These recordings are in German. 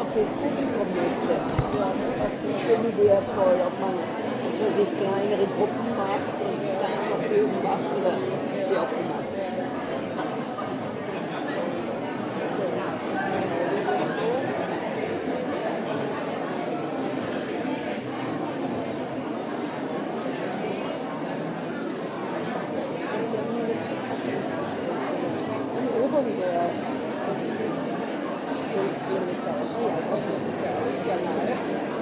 das Publikum möchte. Ja, das finde ich wertvoll, ob man, dass man sich kleinere Gruppen macht und dann noch irgendwas oder wie auch immer. Oberndorf, das ist 12 Kilometer aus. Ja, also das ist ja nahe.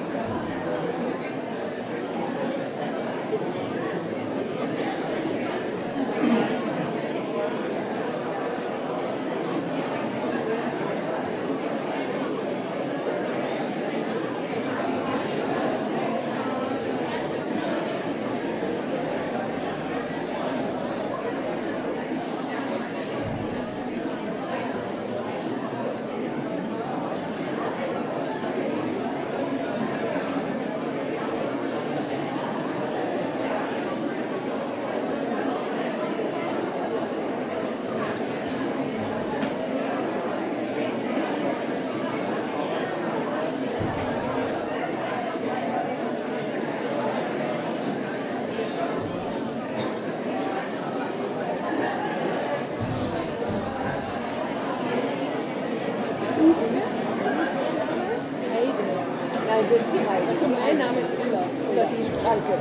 Nein, das ist die Heide. Also mein Name ist Ulla. Ulla Diel. Danke.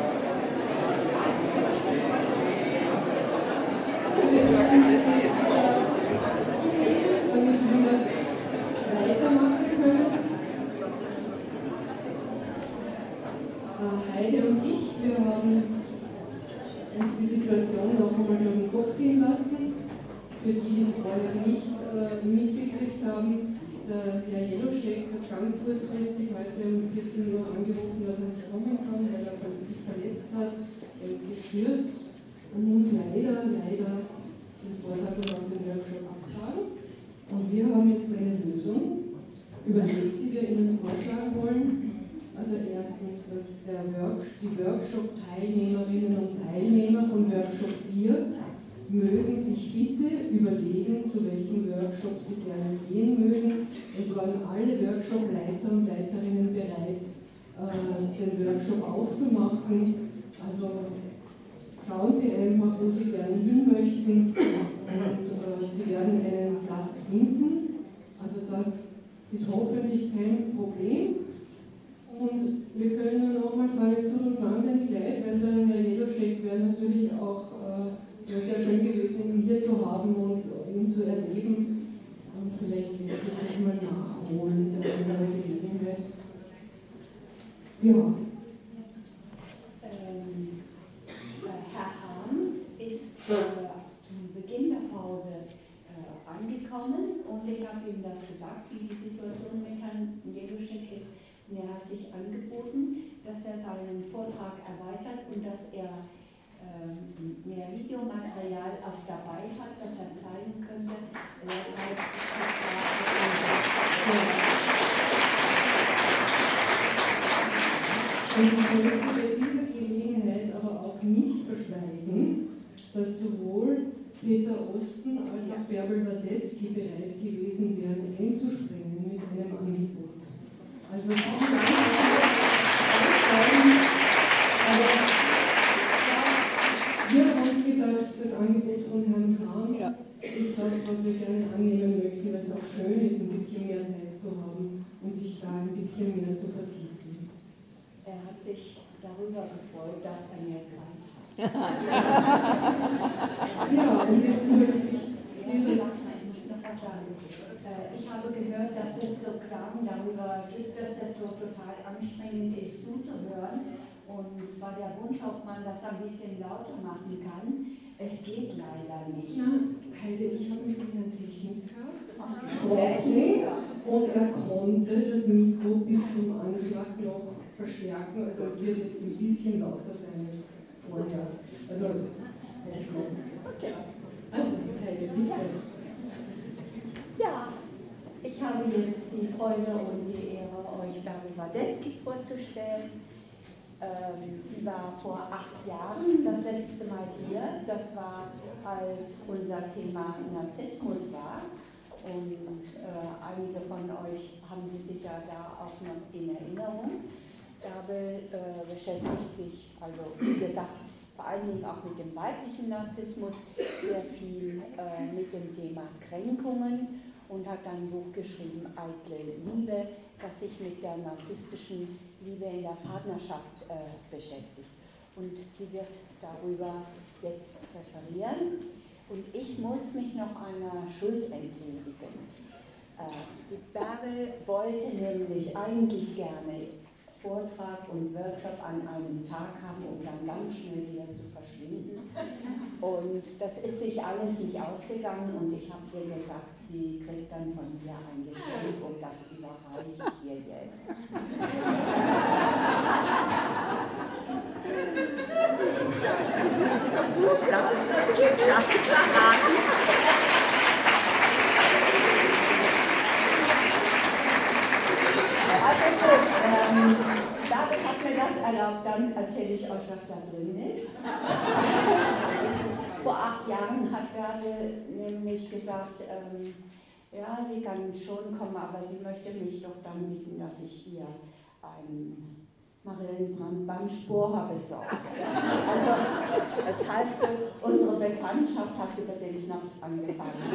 Heide und ich, wir haben uns die Situation noch einmal durch den Kopf gehen lassen. Für die, die es vorher nicht mitgekriegt haben, der Herr Jeloschek hat ganz kurzfristig heute um 14 Uhr angerufen, dass er nicht kommen kann, weil er sich verletzt hat. Er ist gestürzt und muss leider den Vortrag und auch den Workshop absagen. Und wir haben jetzt eine Lösung überlegt, die wir Ihnen vorschlagen wollen. Also erstens, dass die Workshop-Teilnehmerinnen und Teilnehmer von Workshop 4 mögen sich bitte überlegen, zu welchem Workshop sie gerne gehen mögen. Es waren alle Workshop-Leiter und Leiterinnen bereit, den Workshop aufzumachen. Also schauen Sie einfach, wo Sie gerne hin möchten und Sie werden einen Platz finden. Also das ist hoffentlich kein Problem. Und wir können nur noch mal sagen, es tut uns wahnsinnig leid, weil der Herr Jeloschek wäre natürlich auch sehr schön gewesen, ihn hier zu haben und ihn zu erleben. Und vielleicht lässt sich das mal nachholen bei einer Gelegenheit. Ja. Herr Harms ist zum Beginn der Pause angekommen und ich habe ihm das gesagt, wie die Situation mit Herrn Jeloschek ist. Und er hat sich angeboten, dass er seinen Vortrag erweitert und dass er mehr Videomaterial auch dabei hat, das er zeigen könnte. Und ich möchte bei dieser Gelegenheit aber auch nicht verschweigen, dass sowohl Peter Osten als auch Bärbel Wadetzky bereit gewesen wären, einzuspringen mit einem Angebot. Also wir haben uns gedacht, das Angebot von Herrn Harms ist das, was wir gerne annehmen möchten, weil es auch schön ist, ein bisschen mehr Zeit zu haben und sich da ein bisschen mehr zu vertiefen. Er hat sich darüber gefreut, dass er mehr Zeit hat. Ja, und jetzt möchte ich ich muss noch was sagen. Ich habe gehört, dass es so Klagen darüber gibt, dass es so total anstrengend ist zuzuhören. Und zwar der Wunsch, ob man das ein bisschen lauter machen kann. Es geht leider nicht. Ja, Heide, ich habe mit Herrn Techniker gesprochen und er konnte das Mikro bis zum Anschlag noch verstärken. Also es wird jetzt ein bisschen lauter sein als vorher. Also Heide, bitte. Ja, ich habe jetzt die Freude und die Ehre, euch Bärbel Wadetzky vorzustellen. Sie war vor 8 Jahren das letzte Mal hier. Das war, als unser Thema Narzissmus war. Und einige von euch haben Sie sich ja da auch noch in Erinnerung. Bärbel beschäftigt sich, also wie gesagt, vor allen Dingen auch mit dem weiblichen Narzissmus, sehr viel mit dem Thema Kränkungen und hat ein Buch geschrieben, Eitle Liebe, das sich mit der narzisstischen Liebe in der Partnerschaft beschäftigt. Und sie wird darüber jetzt referieren. Und ich muss mich noch einer Schuld entledigen. Die Bärbel wollte nämlich eigentlich gerne Vortrag und Workshop an einem Tag haben, um dann ganz schnell wieder zu verschwinden. Und das ist sich alles nicht ausgegangen und ich habe ihr gesagt, sie kriegt dann von mir ein Geschenk und das überreiche ich ihr jetzt. Das ist verraten. Also gut, David hat mir das erlaubt, dann erzähle ich euch, was da drin ist. Vor 8 Jahren hat Bärbel nämlich gesagt, ja, sie kann schon kommen, aber sie möchte mich doch dann bitten, dass ich ihr einen Marillenbrand beim Sporer besorge. Also, das heißt, unsere Bekanntschaft hat über den Schnaps angefangen.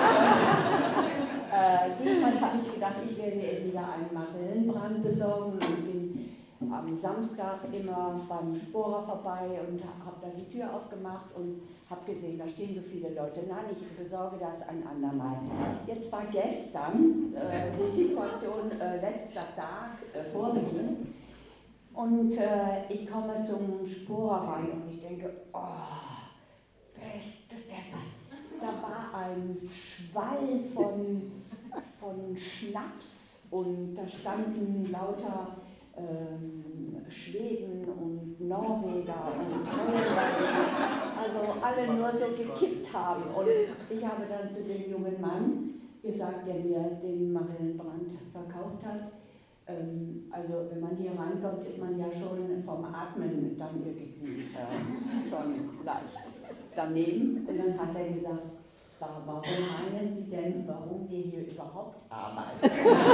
Diesmal habe ich gedacht, ich werde ihr wieder einen Marillenbrand besorgen und bin am Samstag immer beim Sporer vorbei und habe dann die Tür aufgemacht und habe gesehen, da stehen so viele Leute. Nein, ich besorge das ein andermal. Jetzt war gestern die Situation, letzter Tag vor Beginn. Und ich komme zum Sporer rein und ich denke, oh, beste Deppe. Da war ein Schwall von Schnaps und da standen lauter Schweden und Norweger und Holländer, also alle nur so gekippt haben. Und ich habe dann zu dem jungen Mann gesagt, der mir den Marillenbrand verkauft hat, also wenn man hier reinkommt, ist man ja schon vom Atmen dann irgendwie schon leicht daneben. Und dann hat er gesagt, warum meinen Sie denn, warum wir hier überhaupt arbeiten?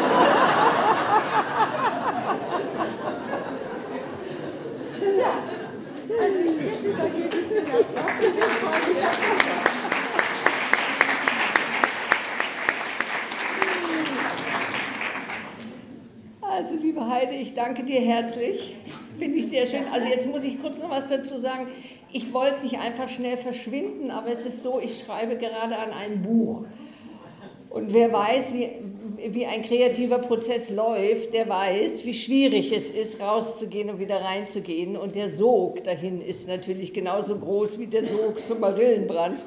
Ja, also jetzt übergebe ich dir das Wort. Also, liebe Heide, ich danke dir herzlich. Finde ich sehr schön. Also jetzt muss ich kurz noch was dazu sagen. Ich wollte nicht einfach schnell verschwinden, aber es ist so, ich schreibe gerade an einem Buch. Und wer weiß, wie ein kreativer Prozess läuft, der weiß, wie schwierig es ist, rauszugehen und wieder reinzugehen. Und der Sog dahin ist natürlich genauso groß wie der Sog zum Marillenbrand.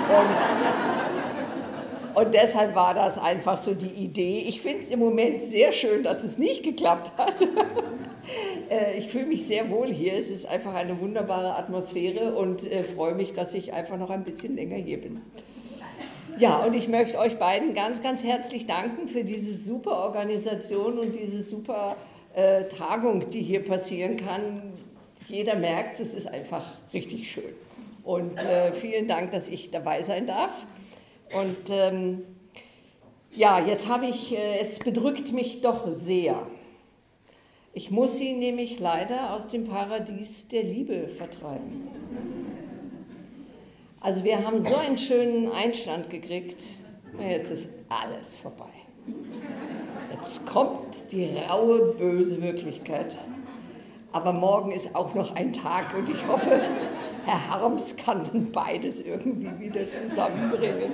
Und deshalb war das einfach so die Idee. Ich finde es im Moment sehr schön, dass es nicht geklappt hat. Ich fühle mich sehr wohl hier. Es ist einfach eine wunderbare Atmosphäre und freue mich, dass ich einfach noch ein bisschen länger hier bin. Ja, und ich möchte euch beiden ganz, ganz herzlich danken für diese super Organisation und diese super Tagung, die hier passieren kann. Jeder merkt, es ist einfach richtig schön. Und vielen Dank, dass ich dabei sein darf. Und ja, jetzt habe ich, es bedrückt mich doch sehr. Ich muss sie nämlich leider aus dem Paradies der Liebe vertreiben. Also wir haben so einen schönen Einstand gekriegt, jetzt ist alles vorbei. Jetzt kommt die raue, böse Wirklichkeit. Aber morgen ist auch noch ein Tag und ich hoffe, Herr Harms kann beides irgendwie wieder zusammenbringen.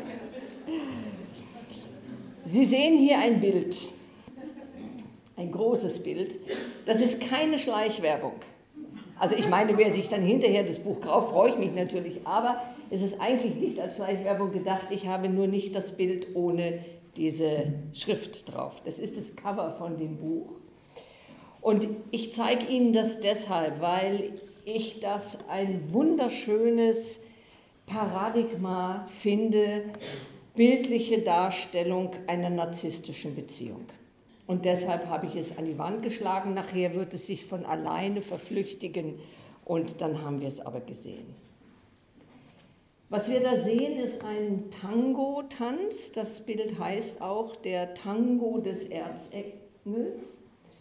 Sie sehen hier ein Bild, ein großes Bild. Das ist keine Schleichwerbung. Also ich meine, wer sich dann hinterher das Buch kauft, freue ich mich natürlich, aber es ist eigentlich nicht als Schleichwerbung gedacht. Ich habe nur nicht das Bild ohne diese Schrift drauf. Das ist das Cover von dem Buch. Und ich zeige Ihnen das deshalb, weil ich das ein wunderschönes Paradigma finde, bildliche Darstellung einer narzisstischen Beziehung. Und deshalb habe ich es an die Wand geschlagen. Nachher wird es sich von alleine verflüchtigen und dann haben wir es aber gesehen. Was wir da sehen, ist ein Tango-Tanz. Das Bild heißt auch der Tango des Erzengels.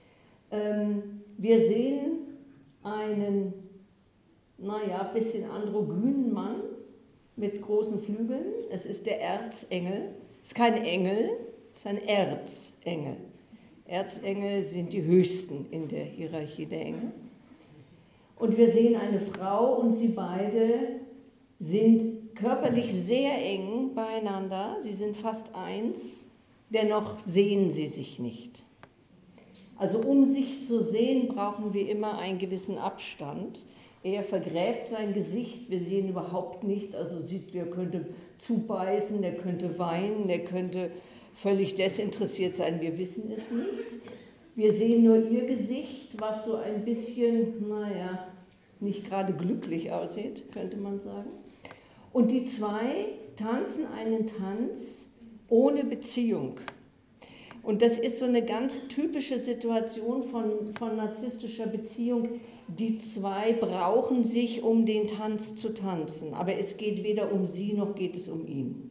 Wir sehen einen, bisschen androgynen Mann mit großen Flügeln. Es ist der Erzengel. Es ist kein Engel, es ist ein Erzengel. Erzengel sind die höchsten in der Hierarchie der Engel. Und wir sehen eine Frau und sie beide sind körperlich sehr eng beieinander. Sie sind fast eins, dennoch sehen sie sich nicht. Also um sich zu sehen, brauchen wir immer einen gewissen Abstand. Er vergräbt sein Gesicht, wir sehen überhaupt nicht, also er könnte zubeißen, der könnte weinen, der könnte völlig desinteressiert sein, wir wissen es nicht. Wir sehen nur ihr Gesicht, was so ein bisschen, nicht gerade glücklich aussieht, könnte man sagen. Und die zwei tanzen einen Tanz ohne Beziehung. Und das ist so eine ganz typische Situation von narzisstischer Beziehung. Die zwei brauchen sich, um den Tanz zu tanzen, aber es geht weder um sie noch geht es um ihn.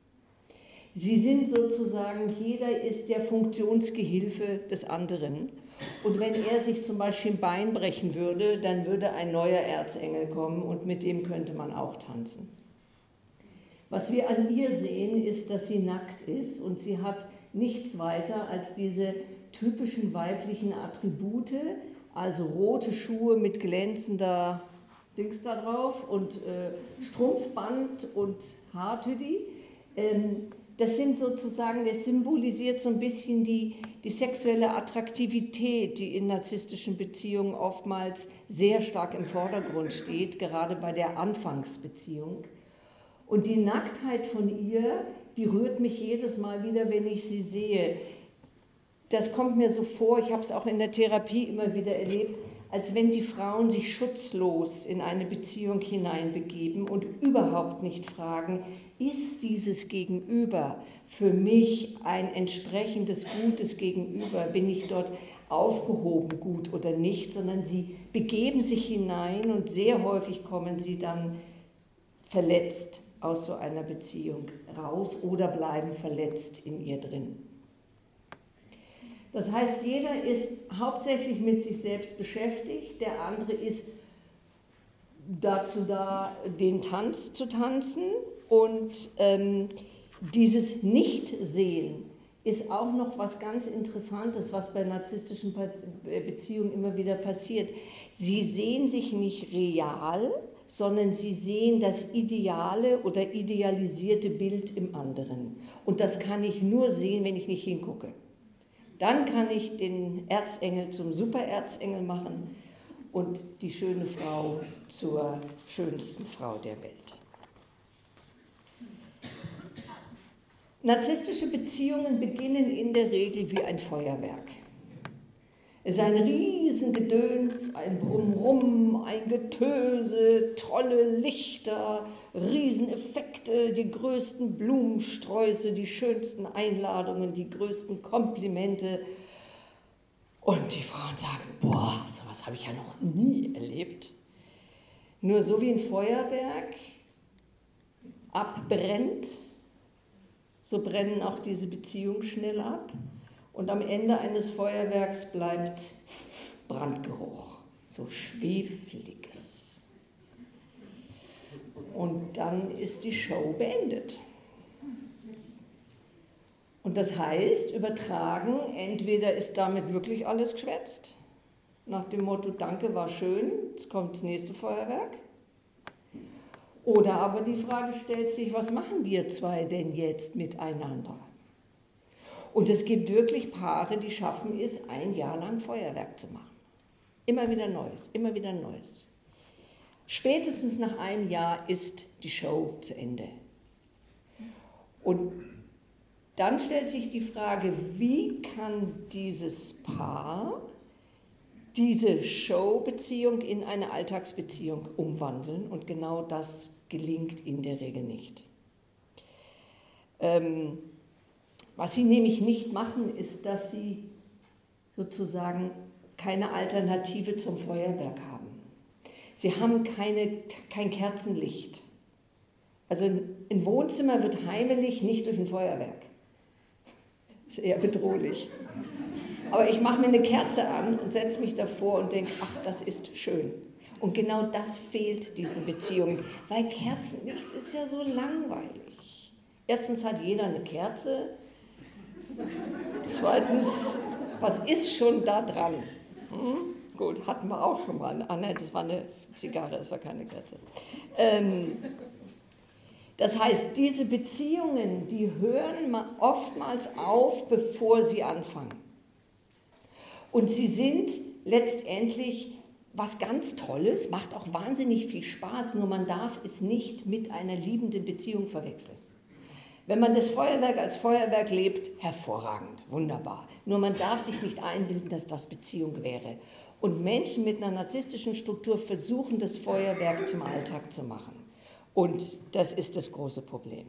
Sie sind sozusagen, jeder ist der Funktionsgehilfe des anderen. Und wenn er sich zum Beispiel ein Bein brechen würde, dann würde ein neuer Erzengel kommen und mit dem könnte man auch tanzen. Was wir an ihr sehen, ist, dass sie nackt ist und sie hat nichts weiter als diese typischen weiblichen Attribute, also rote Schuhe mit glänzender Dings da drauf und Strumpfband und Haartüdi. Das sind sozusagen, das symbolisiert so ein bisschen die sexuelle Attraktivität, die in narzisstischen Beziehungen oftmals sehr stark im Vordergrund steht, gerade bei der Anfangsbeziehung. Und die Nacktheit von ihr, die rührt mich jedes Mal wieder, wenn ich sie sehe. Das kommt mir so vor, ich habe es auch in der Therapie immer wieder erlebt, als wenn die Frauen sich schutzlos in eine Beziehung hineinbegeben und überhaupt nicht fragen, ist dieses Gegenüber für mich ein entsprechendes gutes Gegenüber, bin ich dort aufgehoben gut oder nicht, sondern sie begeben sich hinein und sehr häufig kommen sie dann verletzt aus so einer Beziehung raus oder bleiben verletzt in ihr drin. Das heißt, jeder ist hauptsächlich mit sich selbst beschäftigt, der andere ist dazu da, den Tanz zu tanzen und dieses Nichtsehen ist auch noch was ganz Interessantes, was bei narzisstischen Beziehungen immer wieder passiert. Sie sehen sich nicht real, sondern sie sehen das ideale oder idealisierte Bild im anderen. Und das kann ich nur sehen, wenn ich nicht hingucke. Dann kann ich den Erzengel zum Supererzengel machen und die schöne Frau zur schönsten Frau der Welt. Narzisstische Beziehungen beginnen in der Regel wie ein Feuerwerk. Es ist ein Riesengedöns, ein Brummrum, ein Getöse, tolle Lichter, Rieseneffekte, die größten Blumensträuße, die schönsten Einladungen, die größten Komplimente. Und die Frauen sagen, boah, sowas habe ich ja noch nie erlebt. Nur so wie ein Feuerwerk abbrennt, so brennen auch diese Beziehungen schnell ab. Und am Ende eines Feuerwerks bleibt Brandgeruch, so Schwefeliges. Und dann ist die Show beendet. Und das heißt, übertragen, entweder ist damit wirklich alles geschwätzt, nach dem Motto, danke, war schön, jetzt kommt das nächste Feuerwerk. Oder aber die Frage stellt sich, was machen wir zwei denn jetzt miteinander? Und es gibt wirklich Paare, die schaffen es, ein Jahr lang Feuerwerk zu machen. Immer wieder Neues, immer wieder Neues. Spätestens nach einem Jahr ist die Show zu Ende. Und dann stellt sich die Frage, wie kann dieses Paar diese Showbeziehung in eine Alltagsbeziehung umwandeln? Und genau das gelingt in der Regel nicht. Was sie nämlich nicht machen, ist, dass sie sozusagen keine Alternative zum Feuerwerk haben. Sie haben kein Kerzenlicht, Also ein Wohnzimmer wird heimelig nicht durch ein Feuerwerk. Das ist eher bedrohlich. Aber ich mache mir eine Kerze an und setze mich davor und denke, ach, das ist schön. Und genau das fehlt diesen Beziehungen, weil Kerzenlicht ist ja so langweilig. Erstens hat jeder eine Kerze. Zweitens, was ist schon da dran? Gut, hatten wir auch schon mal. Ah nein, das war eine Zigarre, das war keine Kerze. Das heißt, diese Beziehungen, die hören oftmals auf, bevor sie anfangen. Und sie sind letztendlich was ganz Tolles, macht auch wahnsinnig viel Spaß, nur man darf es nicht mit einer liebenden Beziehung verwechseln. Wenn man das Feuerwerk als Feuerwerk lebt, hervorragend, wunderbar. Nur man darf sich nicht einbilden, dass das Beziehung wäre. Und Menschen mit einer narzisstischen Struktur versuchen, das Feuerwerk zum Alltag zu machen. Und das ist das große Problem.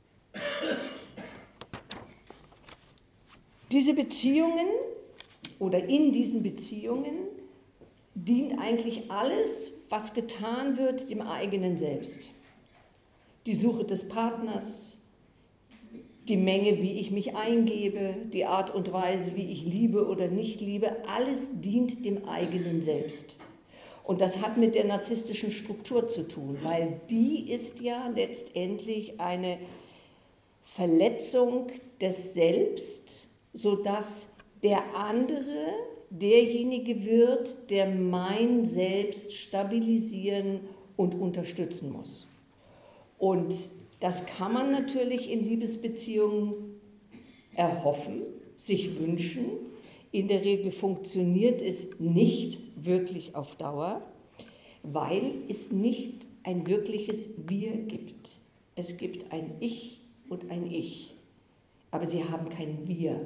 Diese Beziehungen oder in diesen Beziehungen dient eigentlich alles, was getan wird, dem eigenen Selbst. Die Suche des Partners, die Menge, wie ich mich eingebe, die Art und Weise, wie ich liebe oder nicht liebe, alles dient dem eigenen Selbst. Und das hat mit der narzisstischen Struktur zu tun, weil die ist ja letztendlich eine Verletzung des Selbst, sodass der andere derjenige wird, der mein Selbst stabilisieren und unterstützen muss. Und das kann man natürlich in Liebesbeziehungen erhoffen, sich wünschen. In der Regel funktioniert es nicht wirklich auf Dauer, weil es nicht ein wirkliches Wir gibt. Es gibt ein Ich und ein Ich, aber sie haben kein Wir.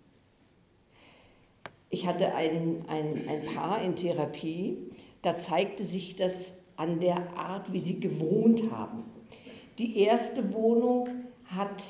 Ich hatte ein Paar in Therapie, da zeigte sich das an der Art, wie sie gewohnt haben. Die erste Wohnung hat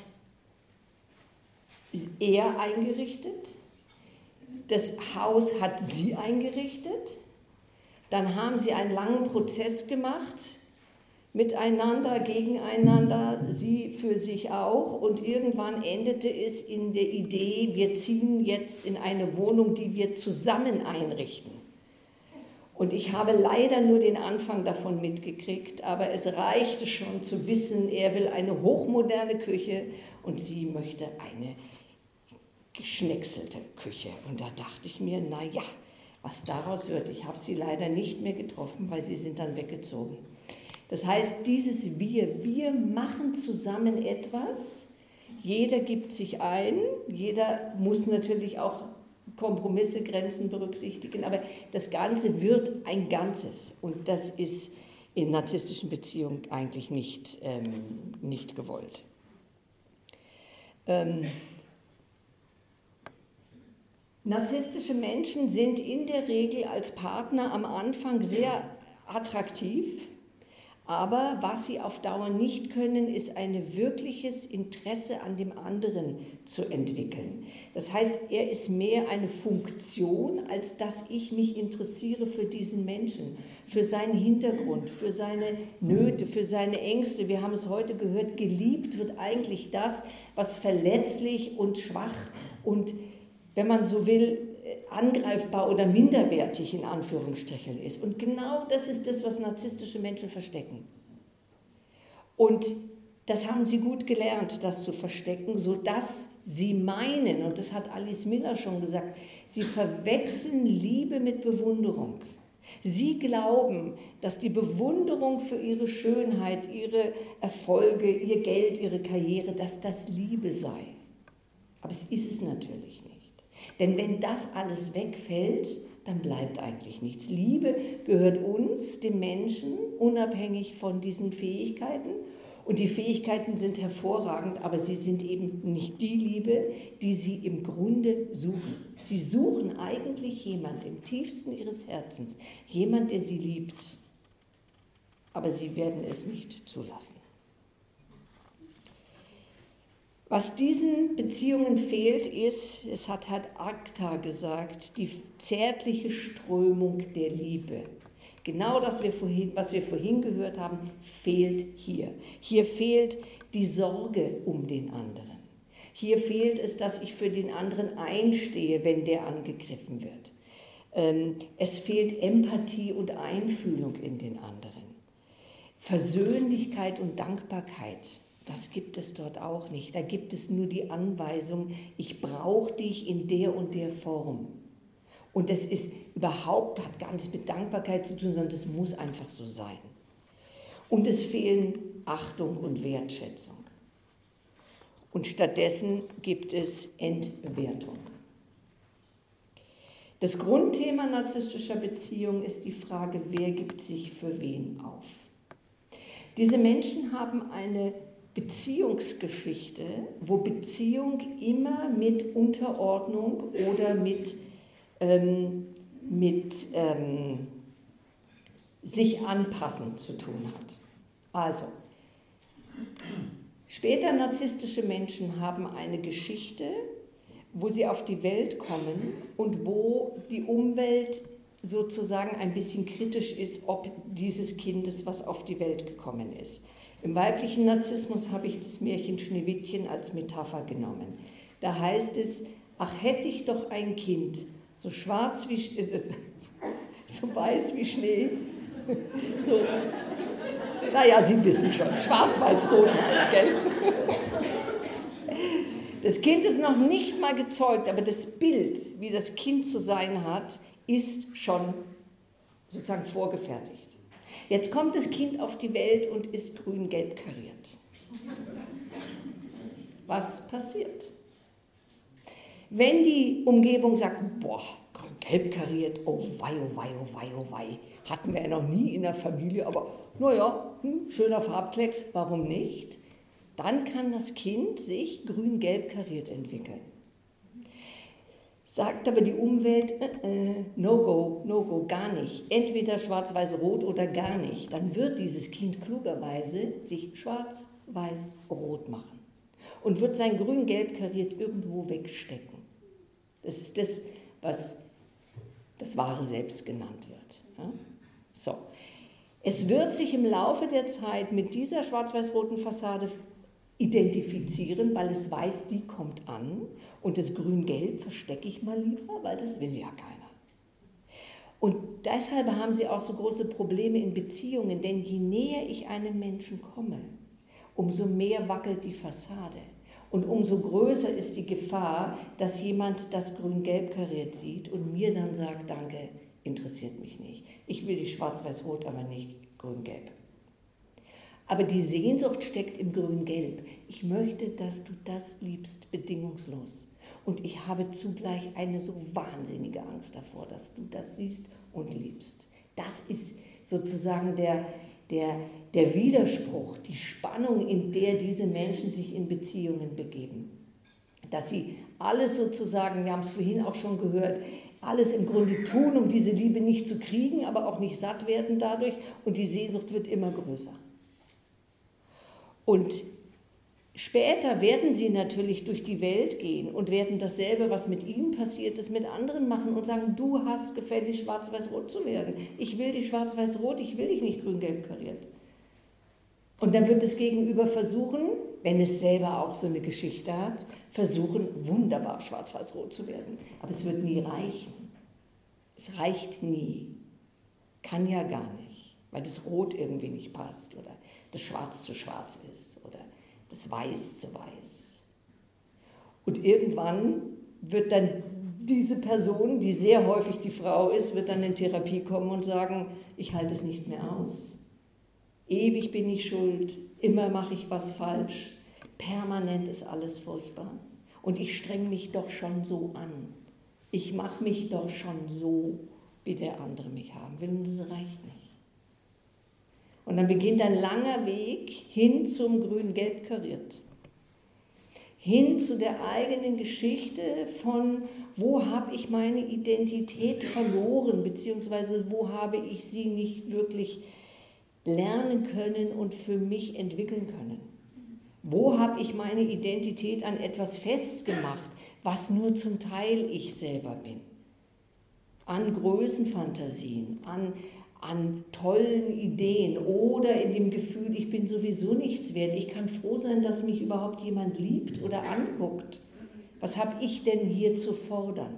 er eingerichtet, das Haus hat sie eingerichtet, dann haben sie einen langen Prozess gemacht, miteinander, gegeneinander, sie für sich auch, und irgendwann endete es in der Idee, wir ziehen jetzt in eine Wohnung, die wir zusammen einrichten. Und ich habe leider nur den Anfang davon mitgekriegt, aber es reichte schon zu wissen, er will eine hochmoderne Küche und sie möchte eine geschnickselte Küche. Und da dachte ich mir, naja, was daraus wird. Ich habe sie leider nicht mehr getroffen, weil sie sind dann weggezogen. Das heißt, dieses wir machen zusammen etwas, jeder gibt sich ein, jeder muss natürlich auch Kompromisse, Grenzen berücksichtigen, aber das Ganze wird ein Ganzes und das ist in narzisstischen Beziehungen eigentlich nicht gewollt. Narzisstische Menschen sind in der Regel als Partner am Anfang sehr attraktiv, aber was sie auf Dauer nicht können, ist ein wirkliches Interesse an dem anderen zu entwickeln. Das heißt, er ist mehr eine Funktion, als dass ich mich interessiere für diesen Menschen, für seinen Hintergrund, für seine Nöte, für seine Ängste. Wir haben es heute gehört, geliebt wird eigentlich das, was verletzlich und schwach und, wenn man so will, angreifbar oder minderwertig in Anführungsstrichen ist. Und genau das ist das, was narzisstische Menschen verstecken. Und das haben sie gut gelernt, das zu verstecken, sodass sie meinen, und das hat Alice Miller schon gesagt, sie verwechseln Liebe mit Bewunderung. Sie glauben, dass die Bewunderung für ihre Schönheit, ihre Erfolge, ihr Geld, ihre Karriere, dass das Liebe sei. Aber es ist es natürlich nicht. Denn wenn das alles wegfällt, dann bleibt eigentlich nichts. Liebe gehört uns, dem Menschen, unabhängig von diesen Fähigkeiten. Und die Fähigkeiten sind hervorragend, aber sie sind eben nicht die Liebe, die sie im Grunde suchen. Sie suchen eigentlich jemand im tiefsten ihres Herzens, jemand, der sie liebt. Aber sie werden es nicht zulassen. Was diesen Beziehungen fehlt, ist, es hat Acta gesagt, die zärtliche Strömung der Liebe. Genau das, was wir vorhin gehört haben, fehlt hier. Hier fehlt die Sorge um den anderen. Hier fehlt es, dass ich für den anderen einstehe, wenn der angegriffen wird. Es fehlt Empathie und Einfühlung in den anderen. Versöhnlichkeit und Dankbarkeit, das gibt es dort auch nicht. Da gibt es nur die Anweisung, ich brauche dich in der und der Form. Und das ist überhaupt, hat gar nichts mit Dankbarkeit zu tun, sondern das muss einfach so sein. Und es fehlen Achtung und Wertschätzung. Und stattdessen gibt es Entwertung. Das Grundthema narzisstischer Beziehungen ist die Frage, wer gibt sich für wen auf? Diese Menschen haben eine Beziehungsgeschichte, wo Beziehung immer mit Unterordnung oder mit sich anpassen zu tun hat. Also, später narzisstische Menschen haben eine Geschichte, wo sie auf die Welt kommen und wo die Umwelt sozusagen ein bisschen kritisch ist, ob dieses Kindes, was auf die Welt gekommen ist. Im weiblichen Narzissmus habe ich das Märchen Schneewittchen als Metapher genommen. Da heißt es, ach, hätte ich doch ein Kind, so schwarz wie so weiß wie Schnee, so, naja, Sie wissen schon, schwarz-weiß-rot halt, gell? Das Kind ist noch nicht mal gezeugt, aber das Bild, wie das Kind zu sein hat, ist schon sozusagen vorgefertigt. Jetzt kommt das Kind auf die Welt und ist grün-gelb kariert. Was passiert? Wenn die Umgebung sagt, boah, grün-gelb kariert, oh wei, oh wei, oh wei, oh wei, hatten wir ja noch nie in der Familie, aber naja, schöner Farbklecks, warum nicht? Dann kann das Kind sich grün-gelb kariert entwickeln. Sagt aber die Umwelt, no go, gar nicht. Entweder schwarz-weiß-rot oder gar nicht. Dann wird dieses Kind klugerweise sich schwarz-weiß-rot machen und wird sein grün-gelb kariert irgendwo wegstecken. Das ist das, was das wahre Selbst genannt wird. Ja? So. Es wird sich im Laufe der Zeit mit dieser schwarz-weiß-roten Fassade identifizieren, weil es weiß, die kommt an und das grün-gelb verstecke ich mal lieber, weil das will ja keiner. Und deshalb haben sie auch so große Probleme in Beziehungen, denn je näher ich einem Menschen komme, umso mehr wackelt die Fassade und umso größer ist die Gefahr, dass jemand das grün-gelb kariert sieht und mir dann sagt, danke, interessiert mich nicht. Ich will die schwarz-weiß-rot, aber nicht grün-gelb. Aber die Sehnsucht steckt im grün-gelb. Ich möchte, dass du das liebst, bedingungslos. Und ich habe zugleich eine so wahnsinnige Angst davor, dass du das siehst und liebst. Das ist sozusagen der Widerspruch, die Spannung, in der diese Menschen sich in Beziehungen begeben. Dass sie alles sozusagen, wir haben es vorhin auch schon gehört, alles im Grunde tun, um diese Liebe nicht zu kriegen, aber auch nicht satt werden dadurch. Und die Sehnsucht wird immer größer. Und später werden sie natürlich durch die Welt gehen und werden dasselbe, was mit ihnen passiert ist, mit anderen machen und sagen, du hast gefällig schwarz-weiß-rot zu werden. Ich will dich schwarz-weiß-rot, ich will dich nicht grün-gelb kariert. Und dann wird das Gegenüber versuchen, wenn es selber auch so eine Geschichte hat, versuchen, wunderbar schwarz-weiß-rot zu werden. Aber es wird nie reichen. Es reicht nie. Kann ja gar nicht, weil das Rot irgendwie nicht passt oder das Schwarz zu schwarz ist oder das Weiß zu weiß. Und irgendwann wird dann diese Person, die sehr häufig die Frau ist, wird dann in Therapie kommen und sagen, ich halte es nicht mehr aus. Ewig bin ich schuld, immer mache ich was falsch, permanent ist alles furchtbar. Und ich streng mich doch schon so an. Ich mache mich doch schon so, wie der andere mich haben will und das reicht nicht. Und dann beginnt ein langer Weg hin zum grün-gelb kariert. Hin zu der eigenen Geschichte von, wo habe ich meine Identität verloren, beziehungsweise wo habe ich sie nicht wirklich lernen können und für mich entwickeln können. Wo habe ich meine Identität an etwas festgemacht, was nur zum Teil ich selber bin. An Größenfantasien, an an tollen Ideen oder in dem Gefühl, ich bin sowieso nichts wert. Ich kann froh sein, dass mich überhaupt jemand liebt oder anguckt. Was habe ich denn hier zu fordern?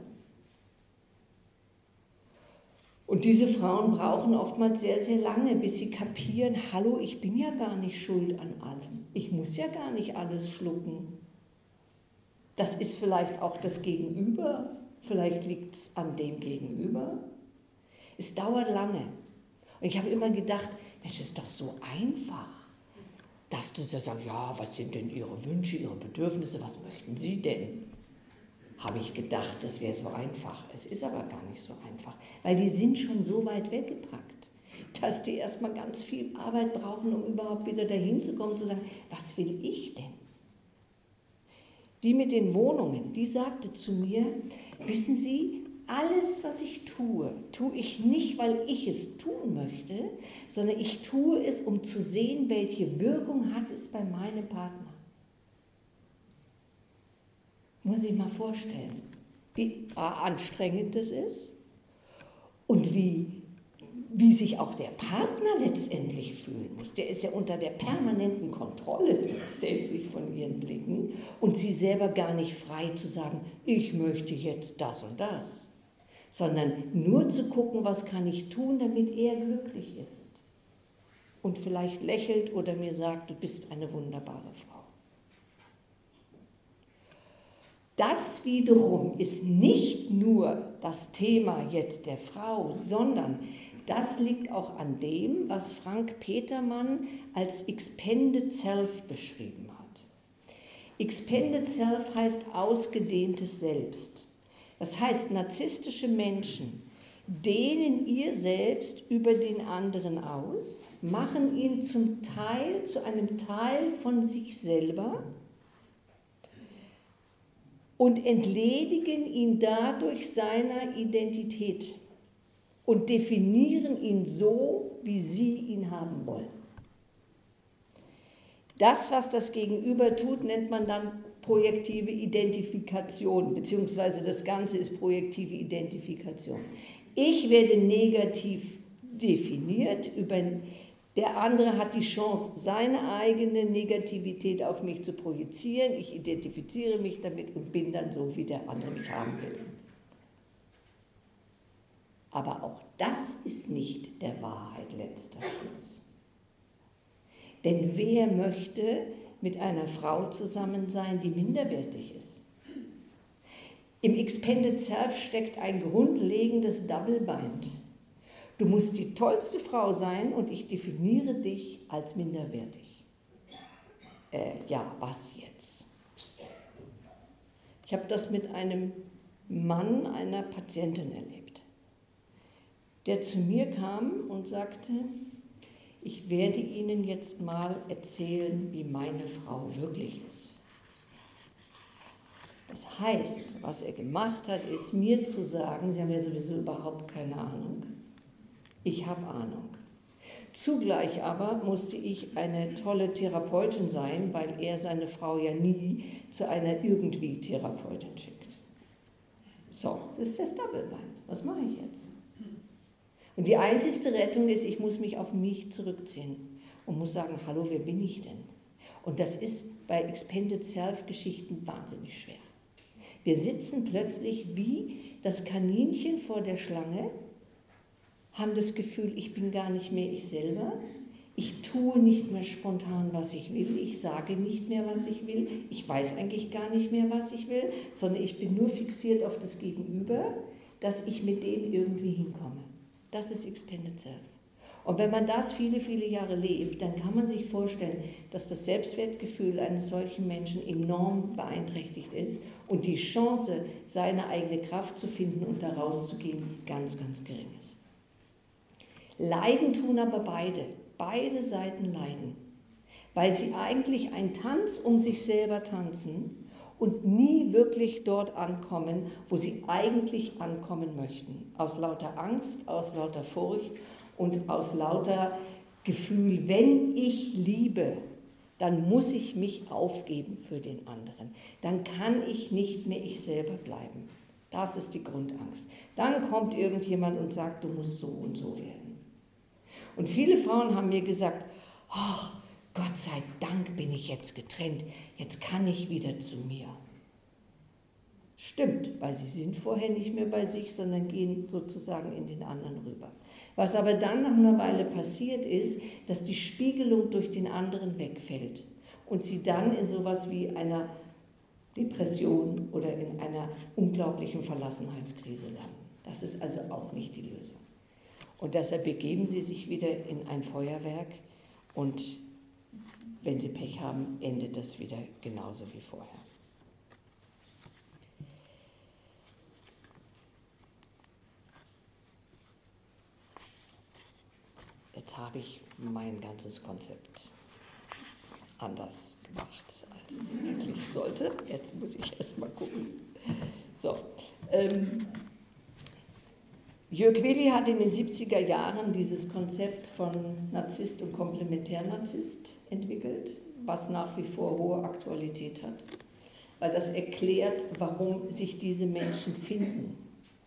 Und diese Frauen brauchen oftmals sehr, sehr lange, bis sie kapieren, hallo, ich bin ja gar nicht schuld an allem. Ich muss ja gar nicht alles schlucken. Das ist vielleicht auch das Gegenüber, vielleicht liegt es an dem Gegenüber. Es dauert lange. Und ich habe immer gedacht, Mensch, das ist doch so einfach, dass du da sagst, ja, was sind denn Ihre Wünsche, Ihre Bedürfnisse, was möchten Sie denn? Habe ich gedacht, das wäre so einfach. Es ist aber gar nicht so einfach, weil die sind schon so weit weggebracht, dass die erstmal ganz viel Arbeit brauchen, um überhaupt wieder dahin zu kommen, zu sagen, was will ich denn? Die mit den Wohnungen, die sagte zu mir, wissen Sie, alles, was ich tue, tue ich nicht, weil ich es tun möchte, sondern ich tue es, um zu sehen, welche Wirkung hat es bei meinem Partner. Muss ich mal vorstellen, wie anstrengend das ist und wie sich auch der Partner letztendlich fühlen muss. Der ist ja unter der permanenten Kontrolle letztendlich von ihren Blicken und sie selber gar nicht frei zu sagen, ich möchte jetzt das und das, sondern nur zu gucken, was kann ich tun, damit er glücklich ist und vielleicht lächelt oder mir sagt, du bist eine wunderbare Frau. Das wiederum ist nicht nur das Thema jetzt der Frau, sondern das liegt auch an dem, was Frank Petermann als Expanded Self beschrieben hat. Expanded Self heißt ausgedehntes Selbst. Das heißt, narzisstische Menschen dehnen ihr Selbst über den anderen aus, machen ihn zum Teil, zu einem Teil von sich selber und entledigen ihn dadurch seiner Identität und definieren ihn so, wie sie ihn haben wollen. Das, was das Gegenüber tut, nennt man dann projektive Identifikation, beziehungsweise das Ganze ist projektive Identifikation. Ich werde negativ definiert, der andere hat die Chance, seine eigene Negativität auf mich zu projizieren. Ich identifiziere mich damit und bin dann so, wie der andere mich haben will. Aber auch das ist nicht der Wahrheit letzter Schluss. Denn wer möchte mit einer Frau zusammen sein, die minderwertig ist? Im Expanded Self steckt ein grundlegendes Double Bind. Du musst die tollste Frau sein und ich definiere dich als minderwertig. Ja, was jetzt? Ich habe das mit einem Mann einer Patientin erlebt, der zu mir kam und sagte, ich werde Ihnen jetzt mal erzählen, wie meine Frau wirklich ist. Das heißt, was er gemacht hat, ist mir zu sagen, Sie haben ja sowieso überhaupt keine Ahnung, ich habe Ahnung. Zugleich aber musste ich eine tolle Therapeutin sein, weil er seine Frau ja nie zu einer irgendwie Therapeutin schickt. So, das ist das Double Bind. Was mache ich jetzt? Und die einzigste Rettung ist, ich muss mich auf mich zurückziehen und muss sagen, hallo, wer bin ich denn? Und das ist bei Expanded Self-Geschichten wahnsinnig schwer. Wir sitzen plötzlich wie das Kaninchen vor der Schlange, haben das Gefühl, ich bin gar nicht mehr ich selber, ich tue nicht mehr spontan, was ich will, ich sage nicht mehr, was ich will, ich weiß eigentlich gar nicht mehr, was ich will, sondern ich bin nur fixiert auf das Gegenüber, dass ich mit dem irgendwie hinkomme. Das ist Expanded Self. Und wenn man das viele, viele Jahre lebt, dann kann man sich vorstellen, dass das Selbstwertgefühl eines solchen Menschen enorm beeinträchtigt ist und die Chance, seine eigene Kraft zu finden und da rauszugehen, ganz, ganz gering ist. Leiden tun aber beide Seiten leiden, weil sie eigentlich einen Tanz um sich selber tanzen und nie wirklich dort ankommen, wo sie eigentlich ankommen möchten. Aus lauter Angst, aus lauter Furcht und aus lauter Gefühl, wenn ich liebe, dann muss ich mich aufgeben für den anderen. Dann kann ich nicht mehr ich selber bleiben. Das ist die Grundangst. Dann kommt irgendjemand und sagt, du musst so und so werden. Und viele Frauen haben mir gesagt, ach, Gott sei Dank bin ich jetzt getrennt, jetzt kann ich wieder zu mir. Stimmt, weil sie sind vorher nicht mehr bei sich, sondern gehen sozusagen in den anderen rüber. Was aber dann nach einer Weile passiert ist, dass die Spiegelung durch den anderen wegfällt und sie dann in sowas wie einer Depression oder in einer unglaublichen Verlassenheitskrise landen. Das ist also auch nicht die Lösung. Und deshalb begeben sie sich wieder in ein Feuerwerk und wenn sie Pech haben, endet das wieder genauso wie vorher. Jetzt habe ich mein ganzes Konzept anders gemacht, als es eigentlich sollte. Jetzt muss ich erst mal gucken. So, Jörg Willi hat in den 70er Jahren dieses Konzept von Narzisst und Komplementärnarzisst entwickelt, was nach wie vor hohe Aktualität hat, weil das erklärt, warum sich diese Menschen finden.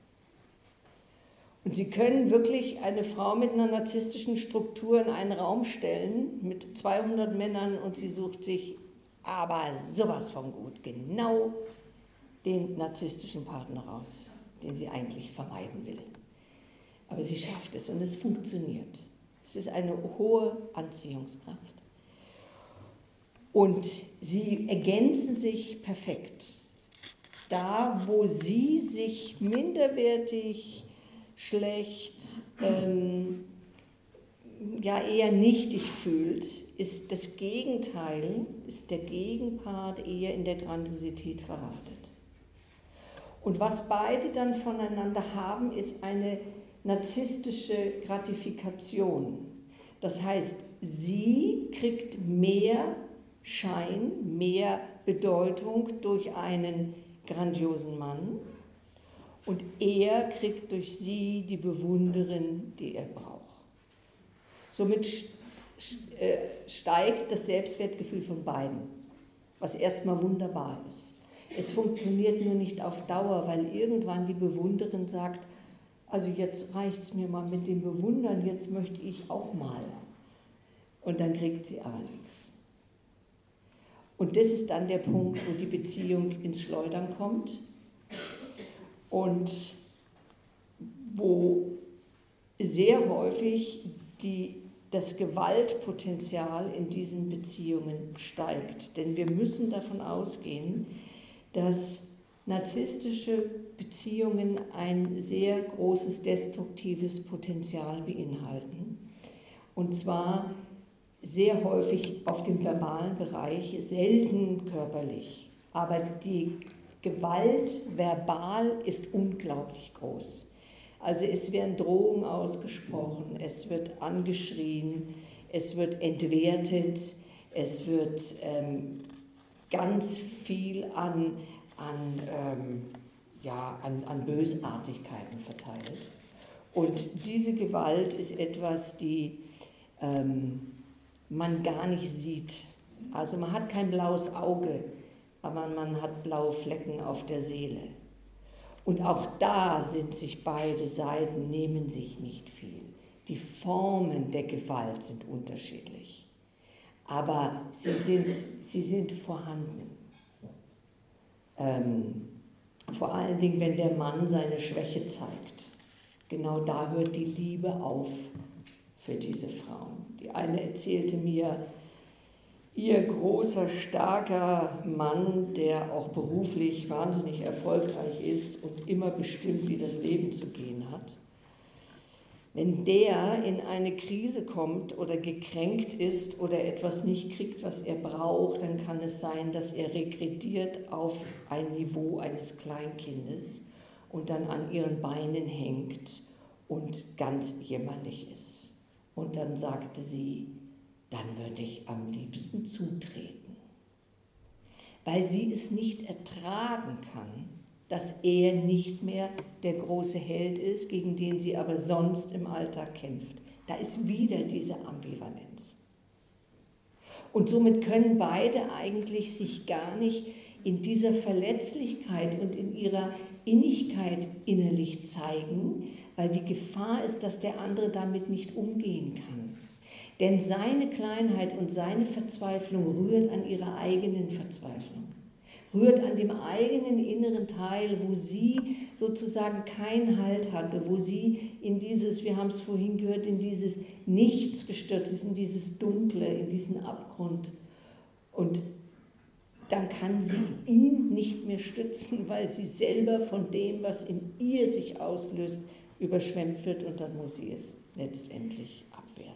Und Sie können wirklich eine Frau mit einer narzisstischen Struktur in einen Raum stellen mit 200 Männern und sie sucht sich aber sowas von gut genau den narzisstischen Partner raus, den sie eigentlich vermeiden will. Aber sie schafft es und es funktioniert. Es ist eine hohe Anziehungskraft. Und sie ergänzen sich perfekt. Da, wo sie sich minderwertig, schlecht, ja eher nichtig fühlt, ist das Gegenteil, ist der Gegenpart eher in der Grandiosität verhaftet. Und was beide dann voneinander haben, ist eine narzisstische Gratifikation. Das heißt, sie kriegt mehr Schein, mehr Bedeutung durch einen grandiosen Mann und er kriegt durch sie die Bewunderin, die er braucht. Somit steigt das Selbstwertgefühl von beiden, was erstmal wunderbar ist. Es funktioniert nur nicht auf Dauer, weil irgendwann die Bewunderin sagt, also jetzt reicht es mir mal mit dem Bewundern, jetzt möchte ich auch mal. Und dann kriegt sie aber nichts. Und das ist dann der Punkt, wo die Beziehung ins Schleudern kommt und wo sehr häufig das Gewaltpotenzial in diesen Beziehungen steigt. Denn wir müssen davon ausgehen, dass narzisstische Beziehungen ein sehr großes destruktives Potenzial beinhalten. Und zwar sehr häufig auf dem verbalen Bereich, selten körperlich. Aber die Gewalt verbal ist unglaublich groß. Also es werden Drohungen ausgesprochen, es wird angeschrien, es wird entwertet, es wird ganz viel an Bösartigkeiten verteilt. Und diese Gewalt ist etwas, die man gar nicht sieht. Also man hat kein blaues Auge, aber man hat blaue Flecken auf der Seele. Und auch da sind sich beide Seiten, nehmen sich nicht viel. Die Formen der Gewalt sind unterschiedlich, aber sie sind vorhanden. Vor allen Dingen, wenn der Mann seine Schwäche zeigt. Genau da hört die Liebe auf für diese Frauen. Die eine erzählte mir, ihr großer, starker Mann, der auch beruflich wahnsinnig erfolgreich ist und immer bestimmt, wie das Leben zu gehen hat. Wenn der in eine Krise kommt oder gekränkt ist oder etwas nicht kriegt, was er braucht, dann kann es sein, dass er regrediert auf ein Niveau eines Kleinkindes und dann an ihren Beinen hängt und ganz jämmerlich ist. Und dann sagte sie, dann würde ich am liebsten zutreten, weil sie es nicht ertragen kann, dass er nicht mehr der große Held ist, gegen den sie aber sonst im Alltag kämpft. Da ist wieder diese Ambivalenz. Und somit können beide eigentlich sich gar nicht in dieser Verletzlichkeit und in ihrer Innigkeit innerlich zeigen, weil die Gefahr ist, dass der andere damit nicht umgehen kann. Denn seine Kleinheit und seine Verzweiflung rührt an ihrer eigenen Verzweiflung, rührt an dem eigenen inneren Teil, wo sie sozusagen keinen Halt hatte, wo sie in dieses, wir haben es vorhin gehört, in dieses Nichts gestürzt ist, in dieses Dunkle, in diesen Abgrund. Und dann kann sie ihn nicht mehr stützen, weil sie selber von dem, was in ihr sich auslöst, überschwemmt wird, und dann muss sie es letztendlich abwehren.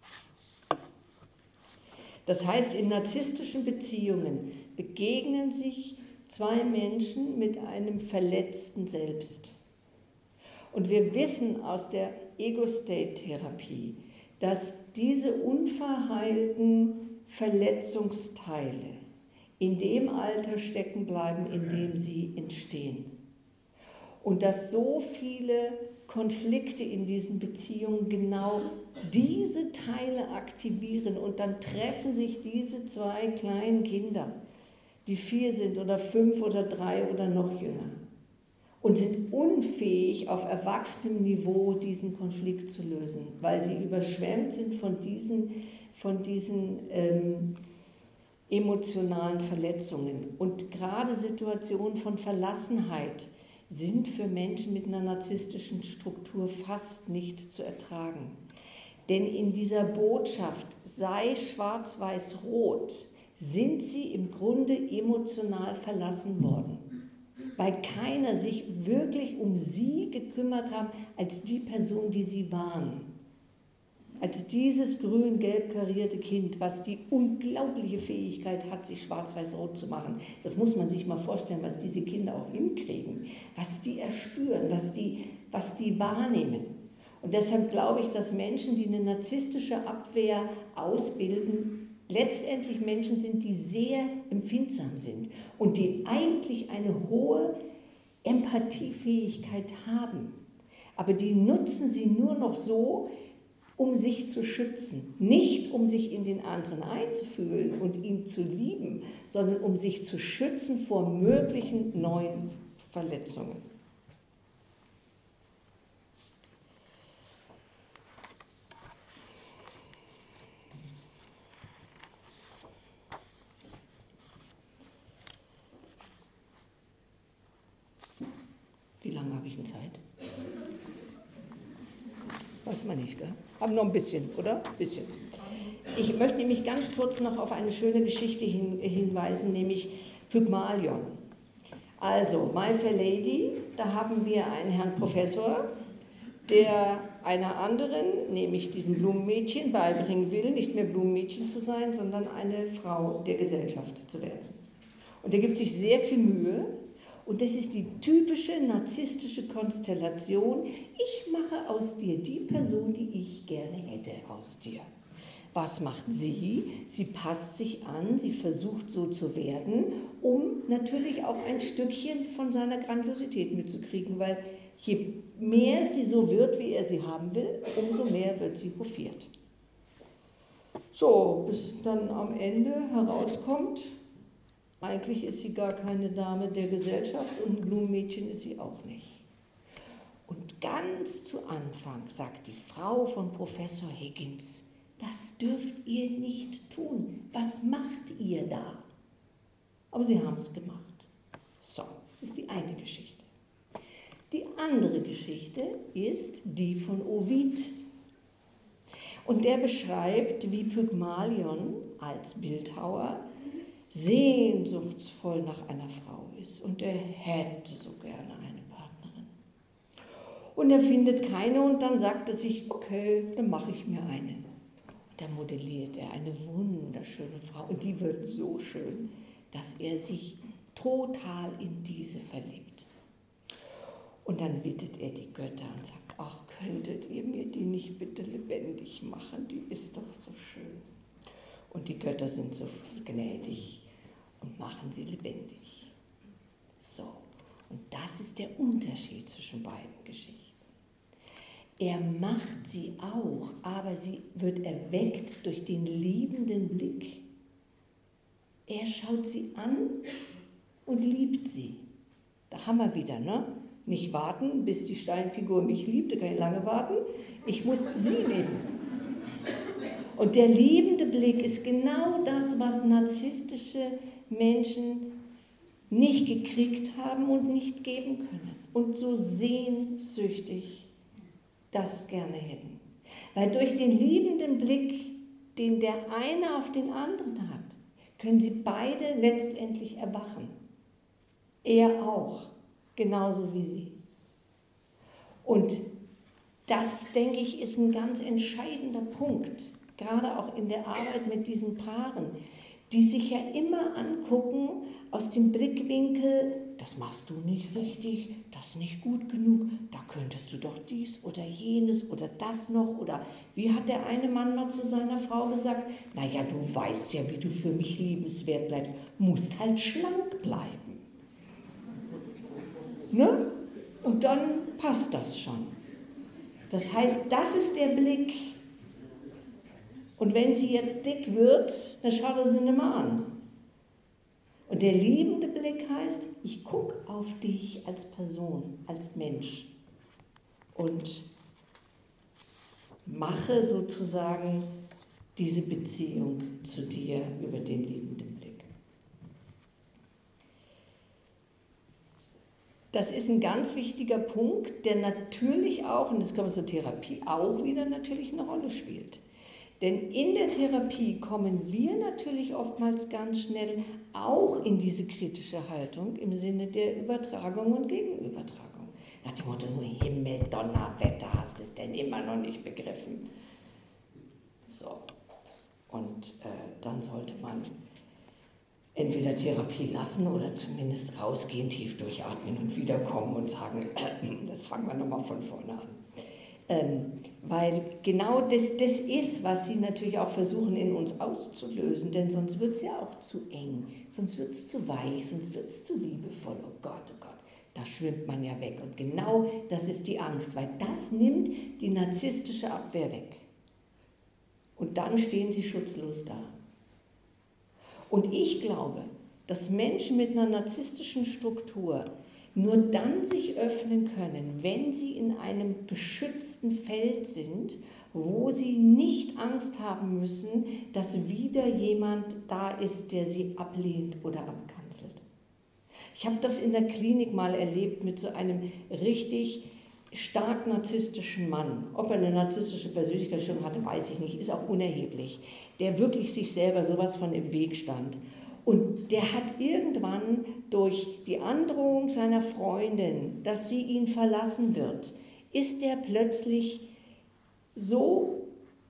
Das heißt, in narzisstischen Beziehungen begegnen sich zwei Menschen mit einem verletzten Selbst. Und wir wissen aus der Ego-State-Therapie, dass diese unverheilten Verletzungsteile in dem Alter stecken bleiben, in dem sie entstehen. Und dass so viele Konflikte in diesen Beziehungen genau diese Teile aktivieren, und dann treffen sich diese zwei kleinen Kinder, die 4 sind oder 5 oder 3 oder noch jünger, und sind unfähig, auf erwachsenem Niveau diesen Konflikt zu lösen, weil sie überschwemmt sind von diesen emotionalen Verletzungen. Und gerade Situationen von Verlassenheit sind für Menschen mit einer narzisstischen Struktur fast nicht zu ertragen. Denn in dieser Botschaft, sei schwarz-weiß-rot, sind sie im Grunde emotional verlassen worden, weil keiner sich wirklich um sie gekümmert hat als die Person, die sie waren. Als dieses grün-gelb karierte Kind, was die unglaubliche Fähigkeit hat, sich schwarz-weiß-rot zu machen. Das muss man sich mal vorstellen, was diese Kinder auch hinkriegen, was die erspüren, was die wahrnehmen. Und deshalb glaube ich, dass Menschen, die eine narzisstische Abwehr ausbilden, letztendlich Menschen sind, die sehr empfindsam sind und die eigentlich eine hohe Empathiefähigkeit haben. Aber die nutzen sie nur noch so, um sich zu schützen. Nicht um sich in den anderen einzufühlen und ihn zu lieben, sondern um sich zu schützen vor möglichen neuen Verletzungen. Wie lange habe ich denn Zeit? Weiß man nicht, gell? Haben noch ein bisschen, oder? Ein bisschen. Ich möchte nämlich ganz kurz noch auf eine schöne Geschichte hinweisen, nämlich Pygmalion. Also, My Fair Lady, da haben wir einen Herrn Professor, der einer anderen, nämlich diesem Blumenmädchen, beibringen will, nicht mehr Blumenmädchen zu sein, sondern eine Frau der Gesellschaft zu werden. Und er gibt sich sehr viel Mühe. Und das ist die typische narzisstische Konstellation. Ich mache aus dir die Person, die ich gerne hätte aus dir. Was macht sie? Sie passt sich an, sie versucht so zu werden, um natürlich auch ein Stückchen von seiner Grandiosität mitzukriegen, weil je mehr sie so wird, wie er sie haben will, umso mehr wird sie hofiert. So, bis dann am Ende herauskommt, eigentlich ist sie gar keine Dame der Gesellschaft und ein Blumenmädchen ist sie auch nicht. Und ganz zu Anfang sagt die Frau von Professor Higgins, das dürft ihr nicht tun. Was macht ihr da? Aber sie haben es gemacht. So, ist die eine Geschichte. Die andere Geschichte ist die von Ovid. Und der beschreibt, wie Pygmalion als Bildhauer sehnsuchtsvoll nach einer Frau ist und er hätte so gerne eine Partnerin. Und er findet keine und dann sagt er sich, okay, dann mache ich mir eine. Und dann modelliert er eine wunderschöne Frau und die wird so schön, dass er sich total in diese verliebt. Und dann bittet er die Götter und sagt, ach, könntet ihr mir die nicht bitte lebendig machen, die ist doch so schön. Und die Götter sind so gnädig und machen sie lebendig. So, und das ist der Unterschied zwischen beiden Geschichten. Er macht sie auch, aber sie wird erweckt durch den liebenden Blick. Er schaut sie an und liebt sie. Da haben wir wieder, ne? Nicht warten, bis die Steinfigur mich liebt, da kann ich lange warten. Ich muss sie lieben. Und der liebende Blick ist genau das, was narzisstische Menschen nicht gekriegt haben und nicht geben können. Und so sehnsüchtig das gerne hätten. Weil durch den liebenden Blick, den der eine auf den anderen hat, können sie beide letztendlich erwachen. Er auch, genauso wie sie. Und das, denke ich, ist ein ganz entscheidender Punkt, gerade auch in der Arbeit mit diesen Paaren, die sich ja immer angucken aus dem Blickwinkel, das machst du nicht richtig, das nicht gut genug, da könntest du doch dies oder jenes oder das noch, oder wie hat der eine Mann mal zu seiner Frau gesagt, naja, du weißt ja, wie du für mich liebenswert bleibst, musst halt schlank bleiben. Ne? Und dann passt das schon. Das heißt, das ist der Blick. Und wenn sie jetzt dick wird, dann schaut er sie nicht mehr an. Und der liebende Blick heißt, ich gucke auf dich als Person, als Mensch und mache sozusagen diese Beziehung zu dir über den liebenden Blick. Das ist ein ganz wichtiger Punkt, der natürlich auch, und das kommt zur Therapie, auch wieder natürlich eine Rolle spielt. Denn in der Therapie kommen wir natürlich oftmals ganz schnell auch in diese kritische Haltung im Sinne der Übertragung und Gegenübertragung. Nach dem Motto, nur Himmel, Donnerwetter, hast es denn immer noch nicht begriffen? So, und dann sollte man entweder Therapie lassen oder zumindest rausgehen, tief durchatmen und wiederkommen und sagen, jetzt fangen wir nochmal von vorne an. Weil genau das ist, was sie natürlich auch versuchen in uns auszulösen, denn sonst wird es ja auch zu eng, sonst wird es zu weich, sonst wird es zu liebevoll. Oh Gott, da schwimmt man ja weg. Und genau das ist die Angst, weil das nimmt die narzisstische Abwehr weg. Und dann stehen sie schutzlos da. Und ich glaube, dass Menschen mit einer narzisstischen Struktur nur dann sich öffnen können, wenn sie in einem geschützten Feld sind, wo sie nicht Angst haben müssen, dass wieder jemand da ist, der sie ablehnt oder abkanzelt. Ich habe das in der Klinik mal erlebt mit so einem richtig stark narzisstischen Mann. Ob er eine narzisstische Persönlichkeitsstörung hatte, weiß ich nicht, ist auch unerheblich. Der wirklich sich selber sowas von im Weg stand. Und der hat irgendwann durch die Androhung seiner Freundin, dass sie ihn verlassen wird, ist der plötzlich so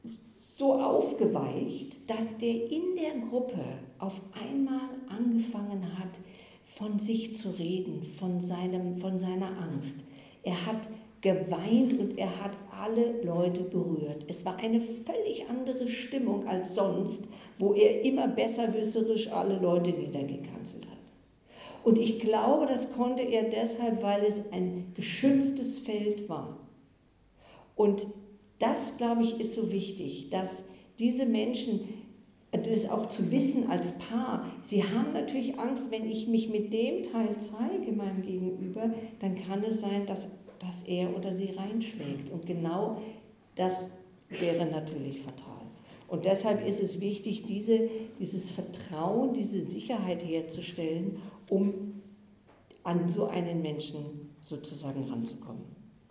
aufgeweicht, dass der in der Gruppe auf einmal angefangen hat, von sich zu reden, von seiner Angst. Er hat geweint und er hat alle Leute berührt. Es war eine völlig andere Stimmung als sonst, wo er immer besserwisserisch alle Leute niedergekanzelt hat. Und ich glaube, das konnte er deshalb, weil es ein geschütztes Feld war. Und das, glaube ich, ist so wichtig, dass diese Menschen, das auch zu wissen als Paar, sie haben natürlich Angst, wenn ich mich mit dem Teil zeige meinem Gegenüber, dann kann es sein, dass er oder sie reinschlägt. Und genau das wäre natürlich fatal. Und deshalb ist es wichtig, dieses Vertrauen, diese Sicherheit herzustellen, um an so einen Menschen sozusagen ranzukommen.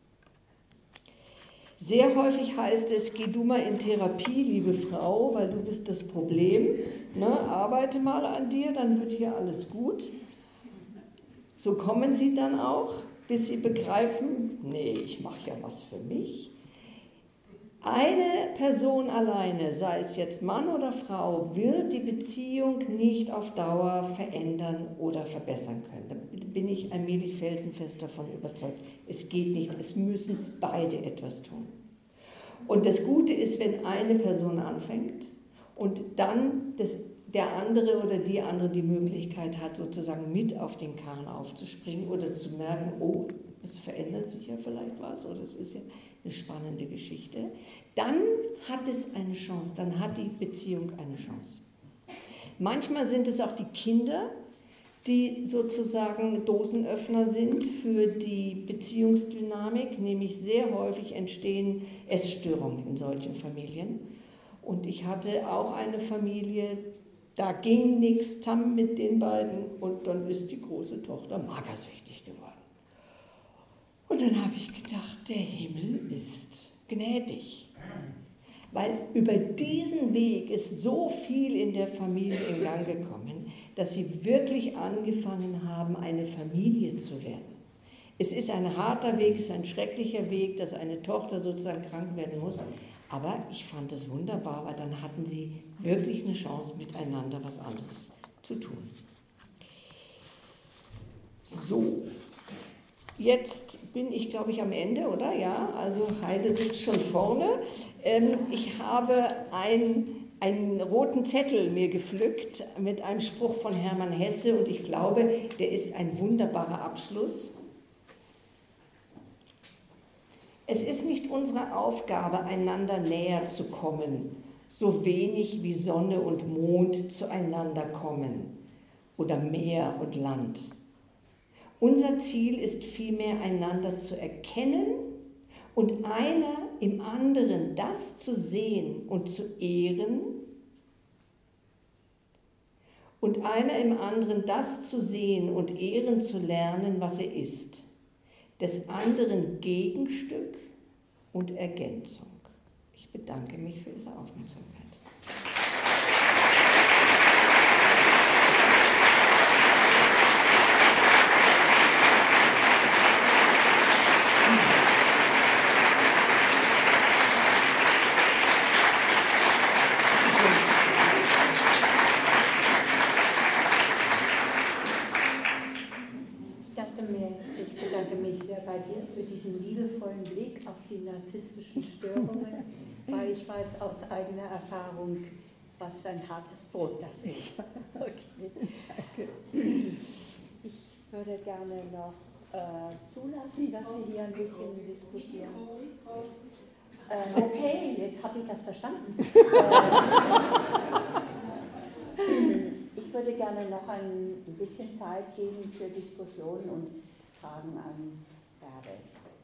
Sehr häufig heißt es, geh du mal in Therapie, liebe Frau, weil du bist das Problem. Ne? Arbeite mal an dir, dann wird hier alles gut. So kommen sie dann auch, bis sie begreifen, nee, ich mache ja was für mich. Eine Person alleine, sei es jetzt Mann oder Frau, wird die Beziehung nicht auf Dauer verändern oder verbessern können. Da bin ich allmählich felsenfest davon überzeugt. Es geht nicht, es müssen beide etwas tun. Und das Gute ist, wenn eine Person anfängt und dann der andere oder die andere die Möglichkeit hat, sozusagen mit auf den Kahn aufzuspringen oder zu merken, oh, es verändert sich ja vielleicht was oder es ist ja eine spannende Geschichte, dann hat es eine Chance, dann hat die Beziehung eine Chance. Manchmal sind es auch die Kinder, die sozusagen Dosenöffner sind für die Beziehungsdynamik, nämlich sehr häufig entstehen Essstörungen in solchen Familien. Und ich hatte auch eine Familie, da ging nichts zusammen mit den beiden und dann ist die große Tochter magersüchtig geworden. Und dann habe ich gedacht, der Himmel ist gnädig. Weil über diesen Weg ist so viel in der Familie in Gang gekommen, dass sie wirklich angefangen haben, eine Familie zu werden. Es ist ein harter Weg, es ist ein schrecklicher Weg, dass eine Tochter sozusagen krank werden muss. Aber ich fand es wunderbar, weil dann hatten sie wirklich eine Chance, miteinander was anderes zu tun. So, jetzt bin ich, glaube ich, am Ende, oder? Ja, also Heide sitzt schon vorne. Ich habe einen roten Zettel mir gepflückt mit einem Spruch von Hermann Hesse und ich glaube, der ist ein wunderbarer Abschluss. Es ist nicht unsere Aufgabe, einander näher zu kommen, so wenig wie Sonne und Mond zueinander kommen oder Meer und Land. Unser Ziel ist vielmehr, einander zu erkennen und einer im anderen das zu sehen und zu ehren und einer im anderen das zu sehen und ehren zu lernen, was er ist. Des anderen Gegenstück und Ergänzung. Ich bedanke mich für Ihre Aufmerksamkeit. Ich bedanke mich sehr bei dir für diesen liebevollen Blick auf die narzisstischen Störungen, weil ich weiß aus eigener Erfahrung, was für ein hartes Brot das ist. Okay. Ich würde gerne noch zulassen, dass wir hier ein bisschen diskutieren. Okay, jetzt habe ich das verstanden. Ich würde gerne noch ein bisschen Zeit geben für Diskussionen und Fragen an Bärbel.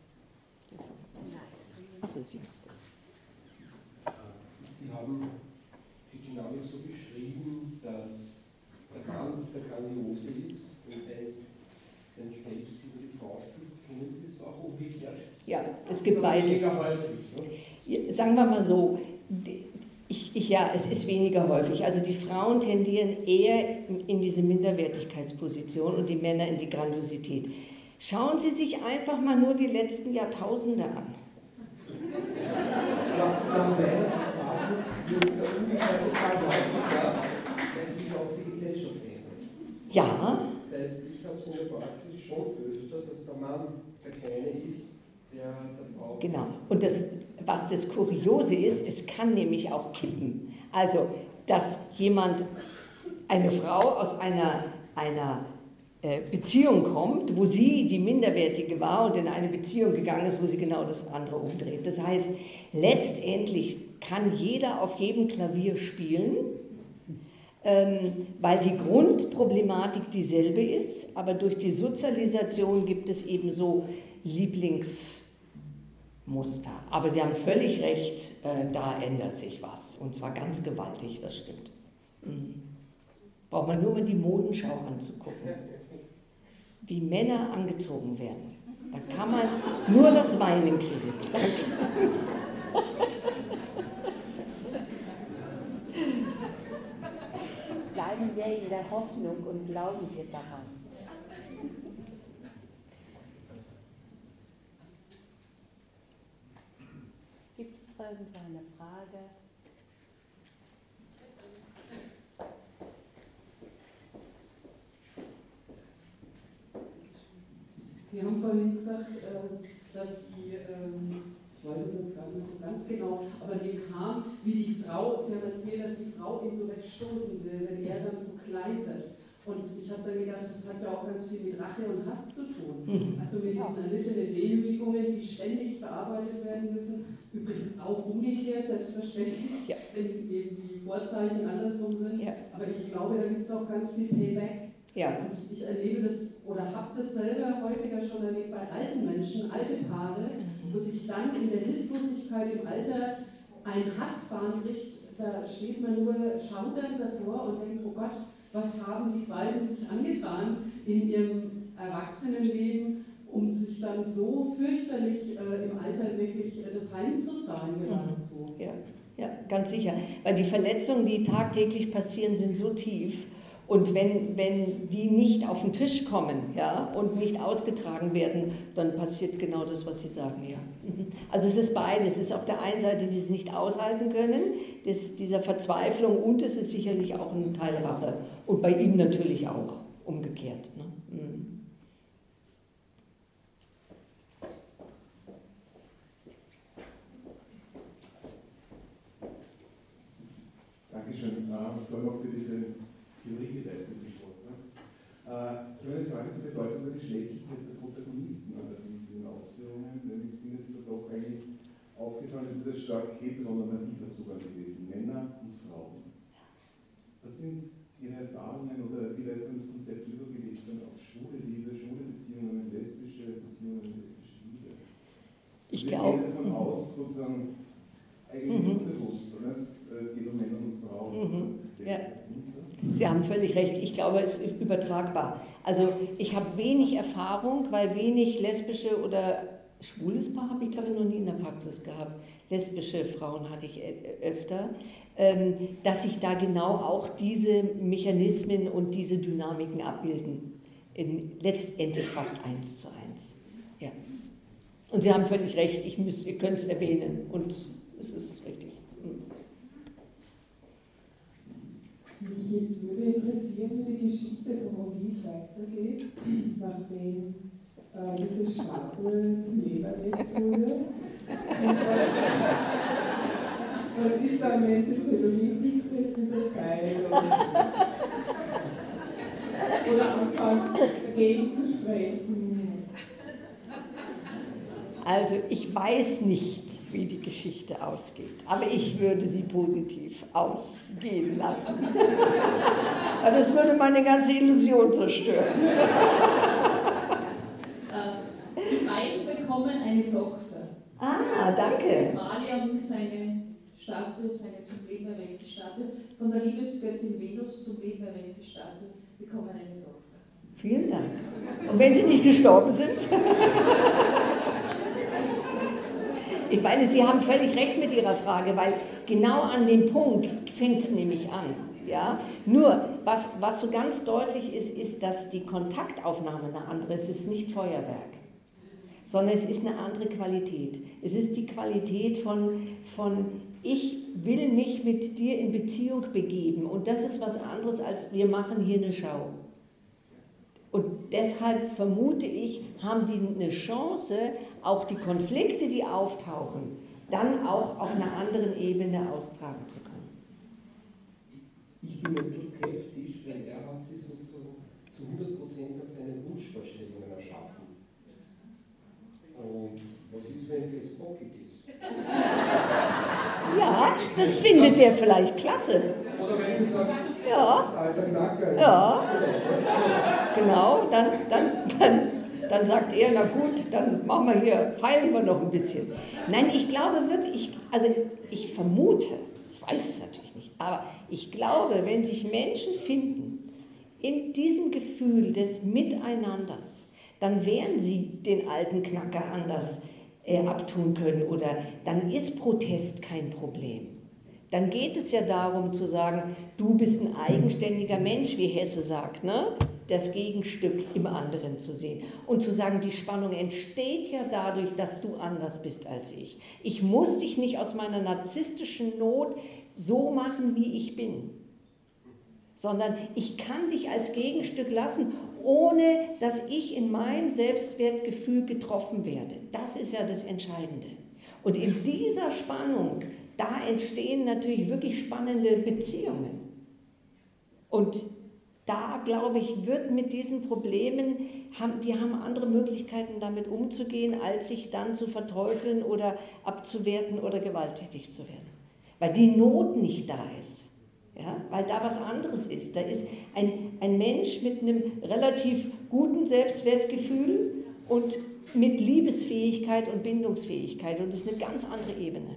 Achso, Sie macht das. Sie haben die Dynamik so beschrieben, dass der Mann der Grandiose ist und sein Selbst über die Frau spielt. Kennen Sie das auch umgekehrt? Ja, es gibt beides. Häufig, ne? Sagen wir mal so, ja, es ist weniger häufig. Also die Frauen tendieren eher in diese Minderwertigkeitsposition und die Männer in die Grandiosität. Schauen Sie sich einfach mal nur die letzten Jahrtausende an. Nach meiner Erfahrung wird der umgekehrte Fall häufiger, wenn sich auch die Gesellschaft ändert. Ja. Das heißt, ich habe es in der Praxis schon öfter, dass der Mann der Kleine ist, der Frau... Genau. Und was das Kuriose ist, es kann nämlich auch kippen. Also, dass eine Frau aus einer Beziehung kommt, wo sie die Minderwertige war und in eine Beziehung gegangen ist, wo sie genau das andere umdreht. Das heißt, letztendlich kann jeder auf jedem Klavier spielen, weil die Grundproblematik dieselbe ist, aber durch die Sozialisation gibt es eben so Lieblingsmuster. Aber Sie haben völlig recht, da ändert sich was, und zwar ganz gewaltig, das stimmt. Braucht man nur mal die Modenschau anzugucken, wie Männer angezogen werden. Da kann man nur das Weinen kriegen. Danke. Bleiben wir in der Hoffnung und glauben wir daran. Gibt es irgendeine Frage? Sie haben vorhin gesagt, dass die, ich weiß es jetzt gar nicht so ganz genau, aber mir kam, wie die Frau, Sie haben erzählt, dass die Frau ihn so wegstoßen will, wenn er dann so klein wird. Und ich habe dann gedacht, das hat ja auch ganz viel mit Rache und Hass zu tun. Also mit diesen erlittenen Demütigungen, die ständig verarbeitet werden müssen. Übrigens auch umgekehrt, selbstverständlich, wenn eben die Vorzeichen andersrum sind. Ja. Aber ich glaube, da gibt es auch ganz viel Payback. Ja. Und ich erlebe das oder habe das selber häufiger schon erlebt bei alten Menschen, alte Paare, wo sich dann in der Hilflosigkeit im Alter ein Hass Bahn bricht. Da steht man nur schaudernd davor und denkt, oh Gott, was haben die beiden sich angetan in ihrem Erwachsenenleben, um sich dann so fürchterlich im Alter wirklich das heimzuzahlen geradezu. Ja, ganz sicher. Weil die Verletzungen, die tagtäglich passieren, sind so tief. Und wenn die nicht auf den Tisch kommen, ja, und nicht ausgetragen werden, dann passiert genau das, was Sie sagen, ja. Also es ist beides. Es ist auf der einen Seite, die es nicht aushalten können, dieser Verzweiflung, und es ist sicherlich auch ein Teil Rache. Und bei ihm natürlich auch umgekehrt. Ne? Dankeschön. Ich freue mich auch für diese theoriegeleitete Antwort. Ich habe eine Frage zur Bedeutung der Geschlechtlichkeit der Protagonisten allerdings in den Ausführungen, denn ich bin jetzt da doch eigentlich aufgefallen, es ist ein stark heteronormativer Zugang gewesen, Männer und Frauen. Was sind Ihre Erfahrungen oder wie weit kann das Konzept übergelegt werden auf schwule Liebe, schwule Beziehungen, lesbische Beziehungen, lesbische Liebe? Ich glaube. Wir gehen davon aus, sozusagen, eigentlich unbewusst, oder? Es geht um Männer und Frauen. Ja. Sie haben völlig recht. Ich glaube, es ist übertragbar. Also ich habe wenig Erfahrung, weil wenig lesbische oder schwules Paar habe ich, glaube ich, noch nie in der Praxis gehabt. Lesbische Frauen hatte ich öfter, dass sich da genau auch diese Mechanismen und diese Dynamiken abbilden. Letztendlich fast 1:1. Ja. Und Sie haben völlig recht, ihr könnt es erwähnen und es ist richtig. Mich würde interessieren, wie die Geschichte von Maurice weitergeht, nachdem diese Statue zum Leben erweckt wurde. Und was ist dann, wenn sie Zellulitis kriegt mit der Zeit? Oder anfangen, dagegen zu sprechen? Also ich weiß nicht, wie die Geschichte ausgeht, aber ich würde sie positiv ausgehen lassen. Weil das würde meine ganze Illusion zerstören. Die beiden bekommen eine Tochter. Ah, danke. Valium, seine Statue, seine zum Leben erweckte Statue, von der Liebesgöttin Venus zum Leben erweckte Statue, bekommen eine Tochter. Vielen Dank. Und wenn sie nicht gestorben sind? Ich meine, Sie haben völlig recht mit Ihrer Frage, weil genau an dem Punkt fängt es nämlich an. Ja? Nur, was so ganz deutlich ist, ist, dass die Kontaktaufnahme eine andere ist. Es ist nicht Feuerwerk, sondern es ist eine andere Qualität. Es ist die Qualität von ich will mich mit dir in Beziehung begeben. Und das ist was anderes, als wir machen hier eine Schau. Und deshalb vermute ich, haben die eine Chance, auch die Konflikte, die auftauchen, dann auch auf einer anderen Ebene austragen zu können. Ich bin ein bisschen skeptisch, weil er hat sich sozusagen zu 100% nach seinen Wunschvorstellungen erschaffen. Und was ist, wenn es jetzt bockig ist? Ja, das findet der vielleicht klasse. Oder wenn sie sagt, ja, alter Knacker. Ja, genau, dann sagt er, na gut, dann machen wir hier, feilen wir noch ein bisschen. Nein, ich glaube wirklich, ich vermute, ich weiß es natürlich nicht, aber ich glaube, wenn sich Menschen finden in diesem Gefühl des Miteinanders, dann werden sie den alten Knacker anders abtun können oder dann ist Protest kein Problem. Dann geht es ja darum zu sagen, du bist ein eigenständiger Mensch, wie Hesse sagt, ne? Das Gegenstück im anderen zu sehen. Und zu sagen, die Spannung entsteht ja dadurch, dass du anders bist als ich. Ich muss dich nicht aus meiner narzisstischen Not so machen, wie ich bin, sondern ich kann dich als Gegenstück lassen, ohne dass ich in meinem Selbstwertgefühl getroffen werde. Das ist ja das Entscheidende. Und in dieser Spannung, da entstehen natürlich wirklich spannende Beziehungen. Und da, glaube ich, wird mit diesen Problemen, die haben andere Möglichkeiten, damit umzugehen, als sich dann zu verteufeln oder abzuwerten oder gewalttätig zu werden. Weil die Not nicht da ist. Ja, weil da was anderes ist. Da ist ein Mensch mit einem relativ guten Selbstwertgefühl und mit Liebesfähigkeit und Bindungsfähigkeit. Und das ist eine ganz andere Ebene.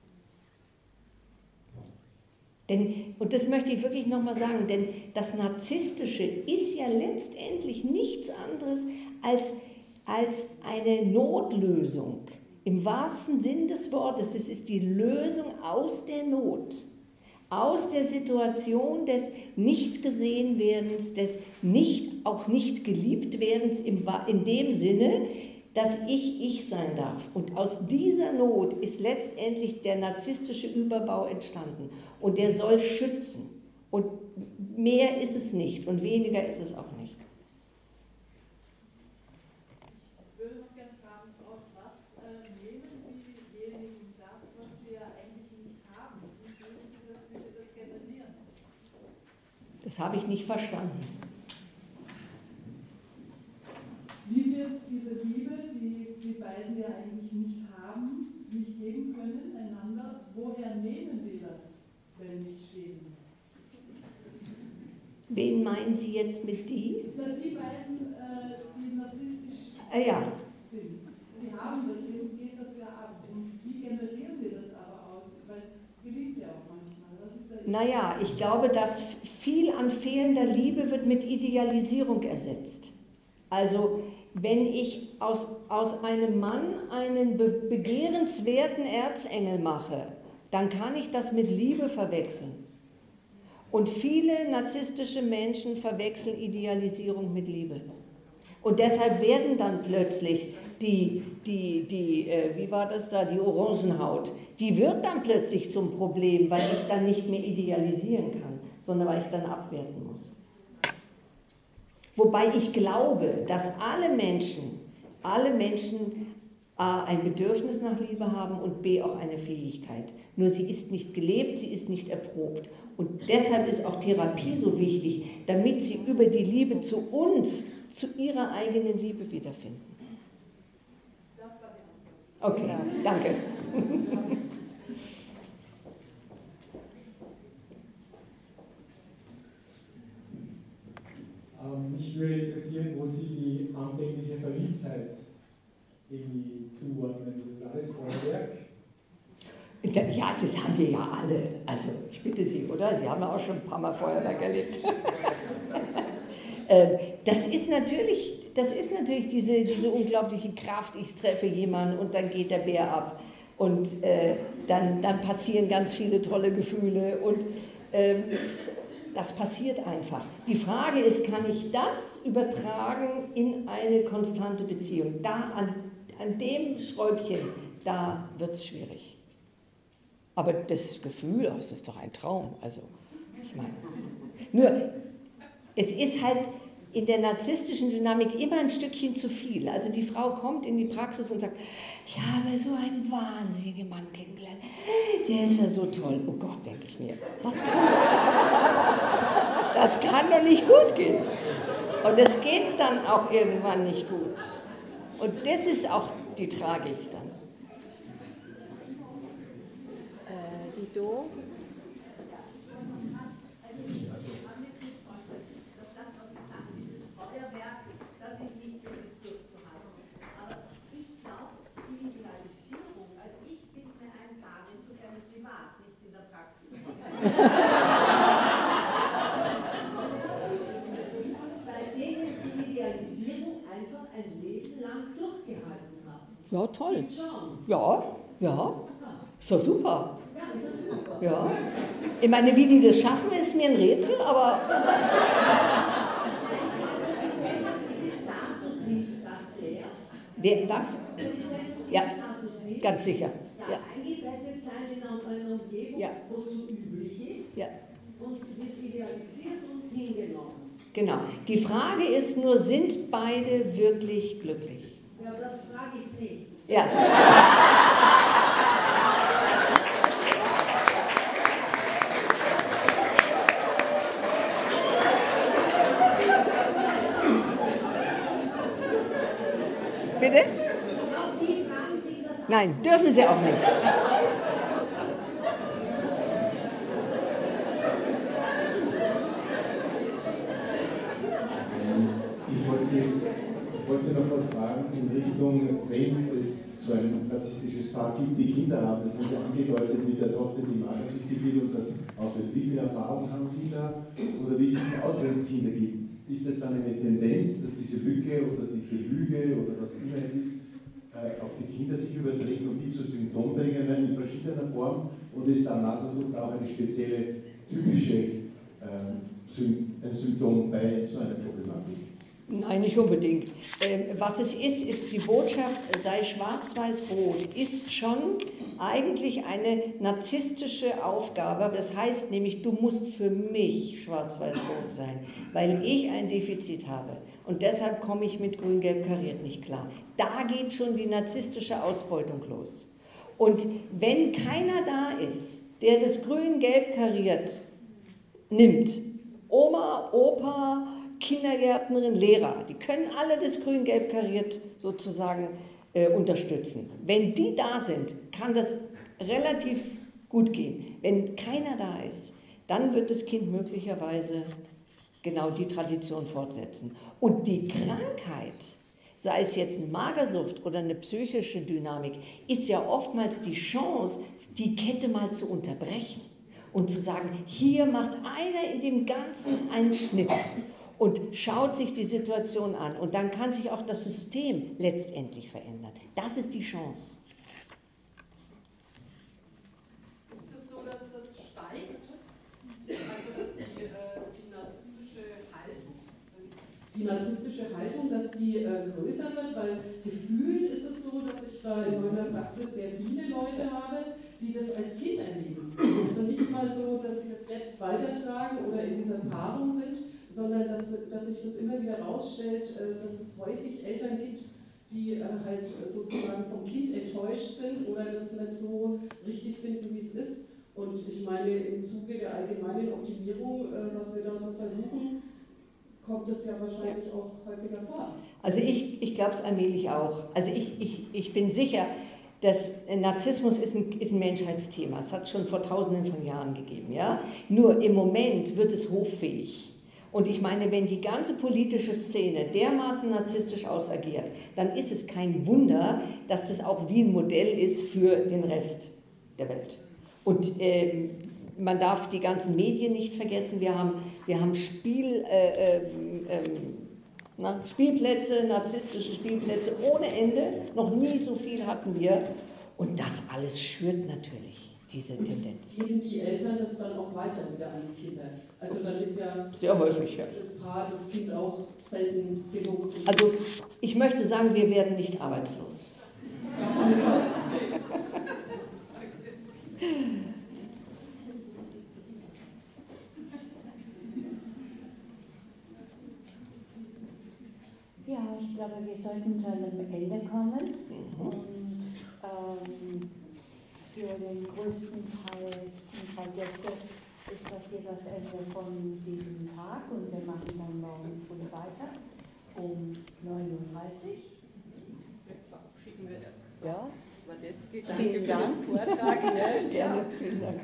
Und das möchte ich wirklich nochmal sagen, denn das Narzisstische ist ja letztendlich nichts anderes als eine Notlösung. Im wahrsten Sinn des Wortes, es ist die Lösung aus der Not. Aus der Situation des Nicht-Gesehen-Werdens, des auch nicht Geliebt-Werdens in dem Sinne, dass ich sein darf. Und aus dieser Not ist letztendlich der narzisstische Überbau entstanden. Und der soll schützen. Und mehr ist es nicht und weniger ist es auch nicht. Ich würde noch gerne fragen, aus was nehmen diejenigen das, was sie ja eigentlich nicht haben? Wie würden Sie das bitte generieren? Das habe ich nicht verstanden. Wie wird diese Liebe, die die beiden ja eigentlich nicht haben, nicht geben können, einander, woher nehmen die das, wenn nicht stehen? Wen meinen Sie jetzt mit die? Na, die beiden, die narzisstisch Ja. sind. Die haben das, denen geht das ja ab. Und wie generieren die das aber aus? Weil es gelingt ja auch manchmal. Was ist da Naja, ich glaube, dass viel an fehlender Liebe wird mit Idealisierung ersetzt. Also wenn ich aus einem Mann einen begehrenswerten Erzengel mache, dann kann ich das mit Liebe verwechseln. Und viele narzisstische Menschen verwechseln Idealisierung mit Liebe. Und deshalb werden dann plötzlich wie war das da, die Orangenhaut, die wird dann plötzlich zum Problem, weil ich dann nicht mehr idealisieren kann, sondern weil ich dann abwerten muss. Wobei ich glaube, dass alle Menschen A, ein Bedürfnis nach Liebe haben und B, auch eine Fähigkeit. Nur sie ist nicht gelebt, sie ist nicht erprobt. Und deshalb ist auch Therapie so wichtig, damit sie über die Liebe zu uns, zu ihrer eigenen Liebe wiederfinden. Okay, danke. Mich würde interessieren, wo Sie die anfängliche Verliebtheit irgendwie zuordnen. Das ist alles Feuerwerk? Ja, das haben wir ja alle. Also, ich bitte Sie, oder? Sie haben auch schon ein paar Mal Feuerwerk erlebt. Das ist natürlich diese unglaubliche Kraft. Ich treffe jemanden und dann geht der Bär ab. Und dann passieren ganz viele tolle Gefühle. Und das passiert einfach. Die Frage ist, kann ich das übertragen in eine konstante Beziehung? Da an dem Schräubchen, da wird es schwierig. Aber das Gefühl, das ist doch ein Traum. Also, ich meine, nur, es ist halt in der narzisstischen Dynamik immer ein Stückchen zu viel. Also die Frau kommt in die Praxis und sagt, ich habe so einen wahnsinnigen Mann kennengelernt, der ist ja so toll. Oh Gott, denke ich mir, das kann doch nicht gut gehen. Und es geht dann auch irgendwann nicht gut. Und das ist auch die Tragik dann. Dido? Bei denen die Idealisierung einfach ein Leben lang durchgehalten hat. Ja, toll. Ja. So super. Ja. Ich meine, wie die das schaffen, ist mir ein Rätsel, aber... Was? Ja, ganz sicher. Ja. Eingebettet sein in einer Umgebung, wo es so üblich ist, und wird idealisiert und hingenommen. Genau. Die Frage ist nur, sind beide wirklich glücklich? Ja, das frage ich nicht. Ja. Bitte? Nein, dürfen Sie auch nicht. Sendung, wenn es so ein narzisstisches Paar gibt, die Kinder haben, das haben Sie angedeutet mit der Tochter, die magersüchtig wird und das aufhört. Wie viel Erfahrung haben Sie da oder wie sieht es aus, wenn es Kinder gibt? Ist das dann eine Tendenz, dass diese Lücke oder diese Lüge oder was immer es ist, auf die Kinder sich überträgt und die zu Symptomträgern in verschiedener Form? Oder ist da Magersucht auch eine spezielle, typische ein Symptom bei so einer Problematik? Nein, nicht unbedingt. Was es ist die Botschaft, sei schwarz-weiß-rot, ist schon eigentlich eine narzisstische Aufgabe. Das heißt nämlich, du musst für mich schwarz-weiß-rot sein, weil ich ein Defizit habe. Und deshalb komme ich mit grün-gelb kariert nicht klar. Da geht schon die narzisstische Ausbeutung los. Und wenn keiner da ist, der das grün-gelb kariert nimmt, Oma, Opa, Kindergärtnerin, Lehrer, die können alle das grün-gelb kariert sozusagen unterstützen. Wenn die da sind, kann das relativ gut gehen. Wenn keiner da ist, dann wird das Kind möglicherweise genau die Tradition fortsetzen. Und die Krankheit, sei es jetzt eine Magersucht oder eine psychische Dynamik, ist ja oftmals die Chance, die Kette mal zu unterbrechen und zu sagen, hier macht einer in dem Ganzen einen Schnitt und schaut sich die Situation an. Und dann kann sich auch das System letztendlich verändern. Das ist die Chance. Ist es so, dass das steigt? Also dass die narzisstische Haltung, dass die größer wird, weil gefühlt ist es so, dass ich da in meiner Praxis sehr viele Leute habe, die das als Kind erleben. Also nicht mal so, dass sie das jetzt weitertragen oder in dieser Paarung sind, sondern dass sich das immer wieder herausstellt, dass es häufig Eltern gibt, die halt sozusagen vom Kind enttäuscht sind oder das nicht so richtig finden, wie es ist. Und ich meine, im Zuge der allgemeinen Optimierung, was wir da so versuchen, kommt das ja wahrscheinlich auch häufiger vor. Also ich glaube es allmählich auch. Also ich bin sicher, dass Narzissmus ist ein Menschheitsthema. Es hat es schon vor Tausenden von Jahren gegeben. Ja? Nur im Moment wird es hoffähig. Und ich meine, wenn die ganze politische Szene dermaßen narzisstisch ausagiert, dann ist es kein Wunder, dass das auch wie ein Modell ist für den Rest der Welt. Und man darf die ganzen Medien nicht vergessen. Wir haben Spielplätze, narzisstische Spielplätze ohne Ende. Noch nie so viel hatten wir. Und das alles schürt natürlich diese Tendenz. Geben die Eltern das dann auch weiter wieder an die Kinder? Also dann ist ja sehr häufig, ja. Das Paar, das Kind auch selten genug. Also ich möchte sagen, wir werden nicht arbeitslos. Ja, ich glaube, wir sollten zu einem Ende kommen. Und für den größten Teil unserer Gäste ist das hier das Ende von diesem Tag und wir machen dann morgen früh weiter um 9:30 Uhr. Schicken wir ja. Vielen Dank für den Vortrag. Ja, gerne, vielen Dank.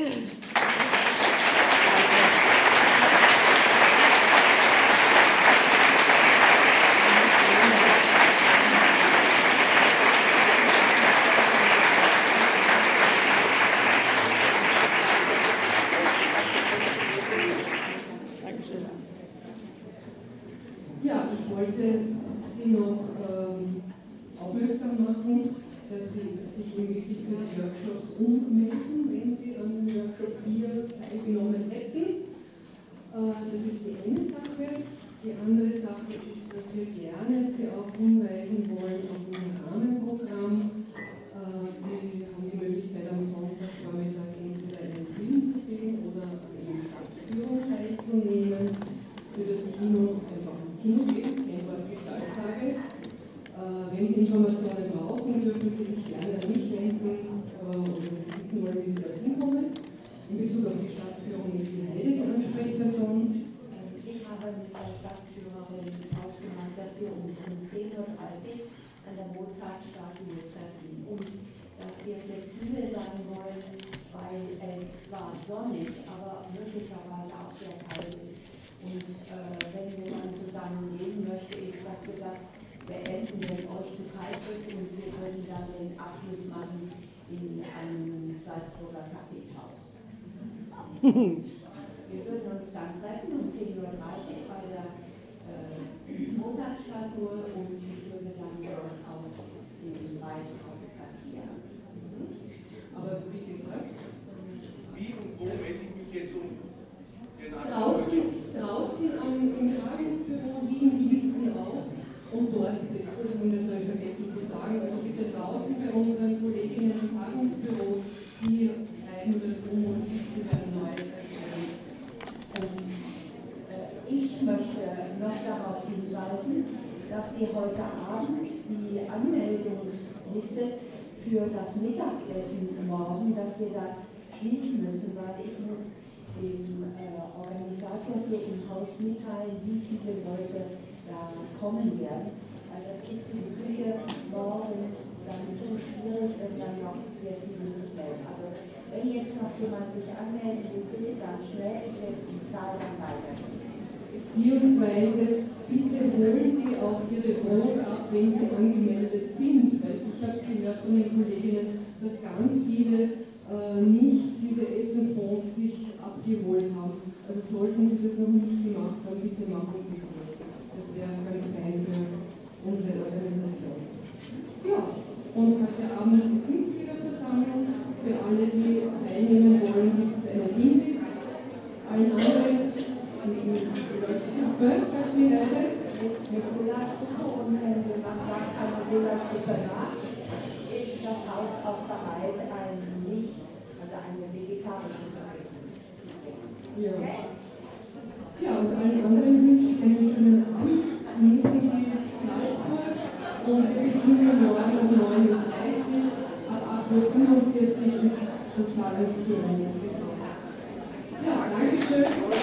Ja, ich wollte Sie noch aufmerksam machen, dass Sie sich wirklich für die Workshops ummelden, wenn Sie an Workshop 4 teilgenommen hätten. Das ist die eine Sache. Die andere Sache ist, dass wir gerne Sie auch hinweisen wollen auf unser Rahmenprogramm. Sie haben die Möglichkeit, am Sonntagvormittag entweder einen Film zu sehen oder an einer Stadtführung teilzunehmen. Für das Kino einfach ins Kino gehen, einfach Gestalttage. Wenn Sie Informationen brauchen, dürfen Sie sich gerne an mich wenden und wissen wollen, wie Sie da hinkommen. In Bezug auf die Stadtführung ist die Heide die Ansprechperson. Ich habe mit der Stadtführerin ausgemacht, dass wir uns um 10:30 Uhr an der Mozartstatue treffen und dass wir flexibel sein wollen, weil es zwar sonnig, aber möglicherweise auch sehr kalt ist. Und wenn wir dann zusammen gehen, möchte ich, dass wir das beenden, wenn euch zu kalt Auftritt und wir würden dann den Abschluss machen in einem Salzburger Kaffeehaus. Wir würden uns dann treffen um 10:30 Uhr bei der Montagsstatue und ich würde dann dort auch den Beitrag kassieren. Aber wie gesagt, wie und wo melde ich mich jetzt um? Draußen im Tagungsbüro liegen die Listen auf und dort, Entschuldigung, das habe ich vergessen zu sagen, also bitte draußen bei unseren Kolleginnen im Tagungsbüro, die schreiben das und die Listen werden neu erstellen. Ich möchte noch darauf hinweisen, dass wir heute Abend die Anmeldungsliste für das Mittagessen morgen, dass wir das schließen müssen, weil ich muss dem Organisator hier im Haus mitteilen, wie viele Leute da kommen werden. Weil das ist für die Küche morgen dann zu schwierig, wenn dann noch sehr viele sich melden. Also wenn jetzt noch jemand sich anmelden will, bitte ganz schnell, ich werde die Zahl dann weitergeben. Beziehungsweise bitte holen Sie auch Ihre Bons ab, wenn Sie angemeldet sind, weil ich habe gehört von den Kolleginnen, dass ganz viele nicht diese Essensbons sich abgeholt haben. Also sollten Sie das noch nicht gemacht haben, bitte machen Sie es jetzt. Das wäre ganz fein für unsere Organisation. Ja, und heute Abend ist Mitgliederversammlung. Für alle, die teilnehmen wollen, gibt es einen Hinweis. Allen anderen Suppe, sagt mir leider. Mit Gulaschsuppe und wenn man sagt, eine Gulaschsuppe nach, ist das Haus auch bereit, eine vegetarische Suppe. Ja. Ja, und allen anderen wünsche ich einen schönen Abend. Genießen Sie Salzburg und wir beginnen morgen um 9:30 Uhr. Ab 8:45 Uhr ist das Tagungsbüro. Ja, danke schön.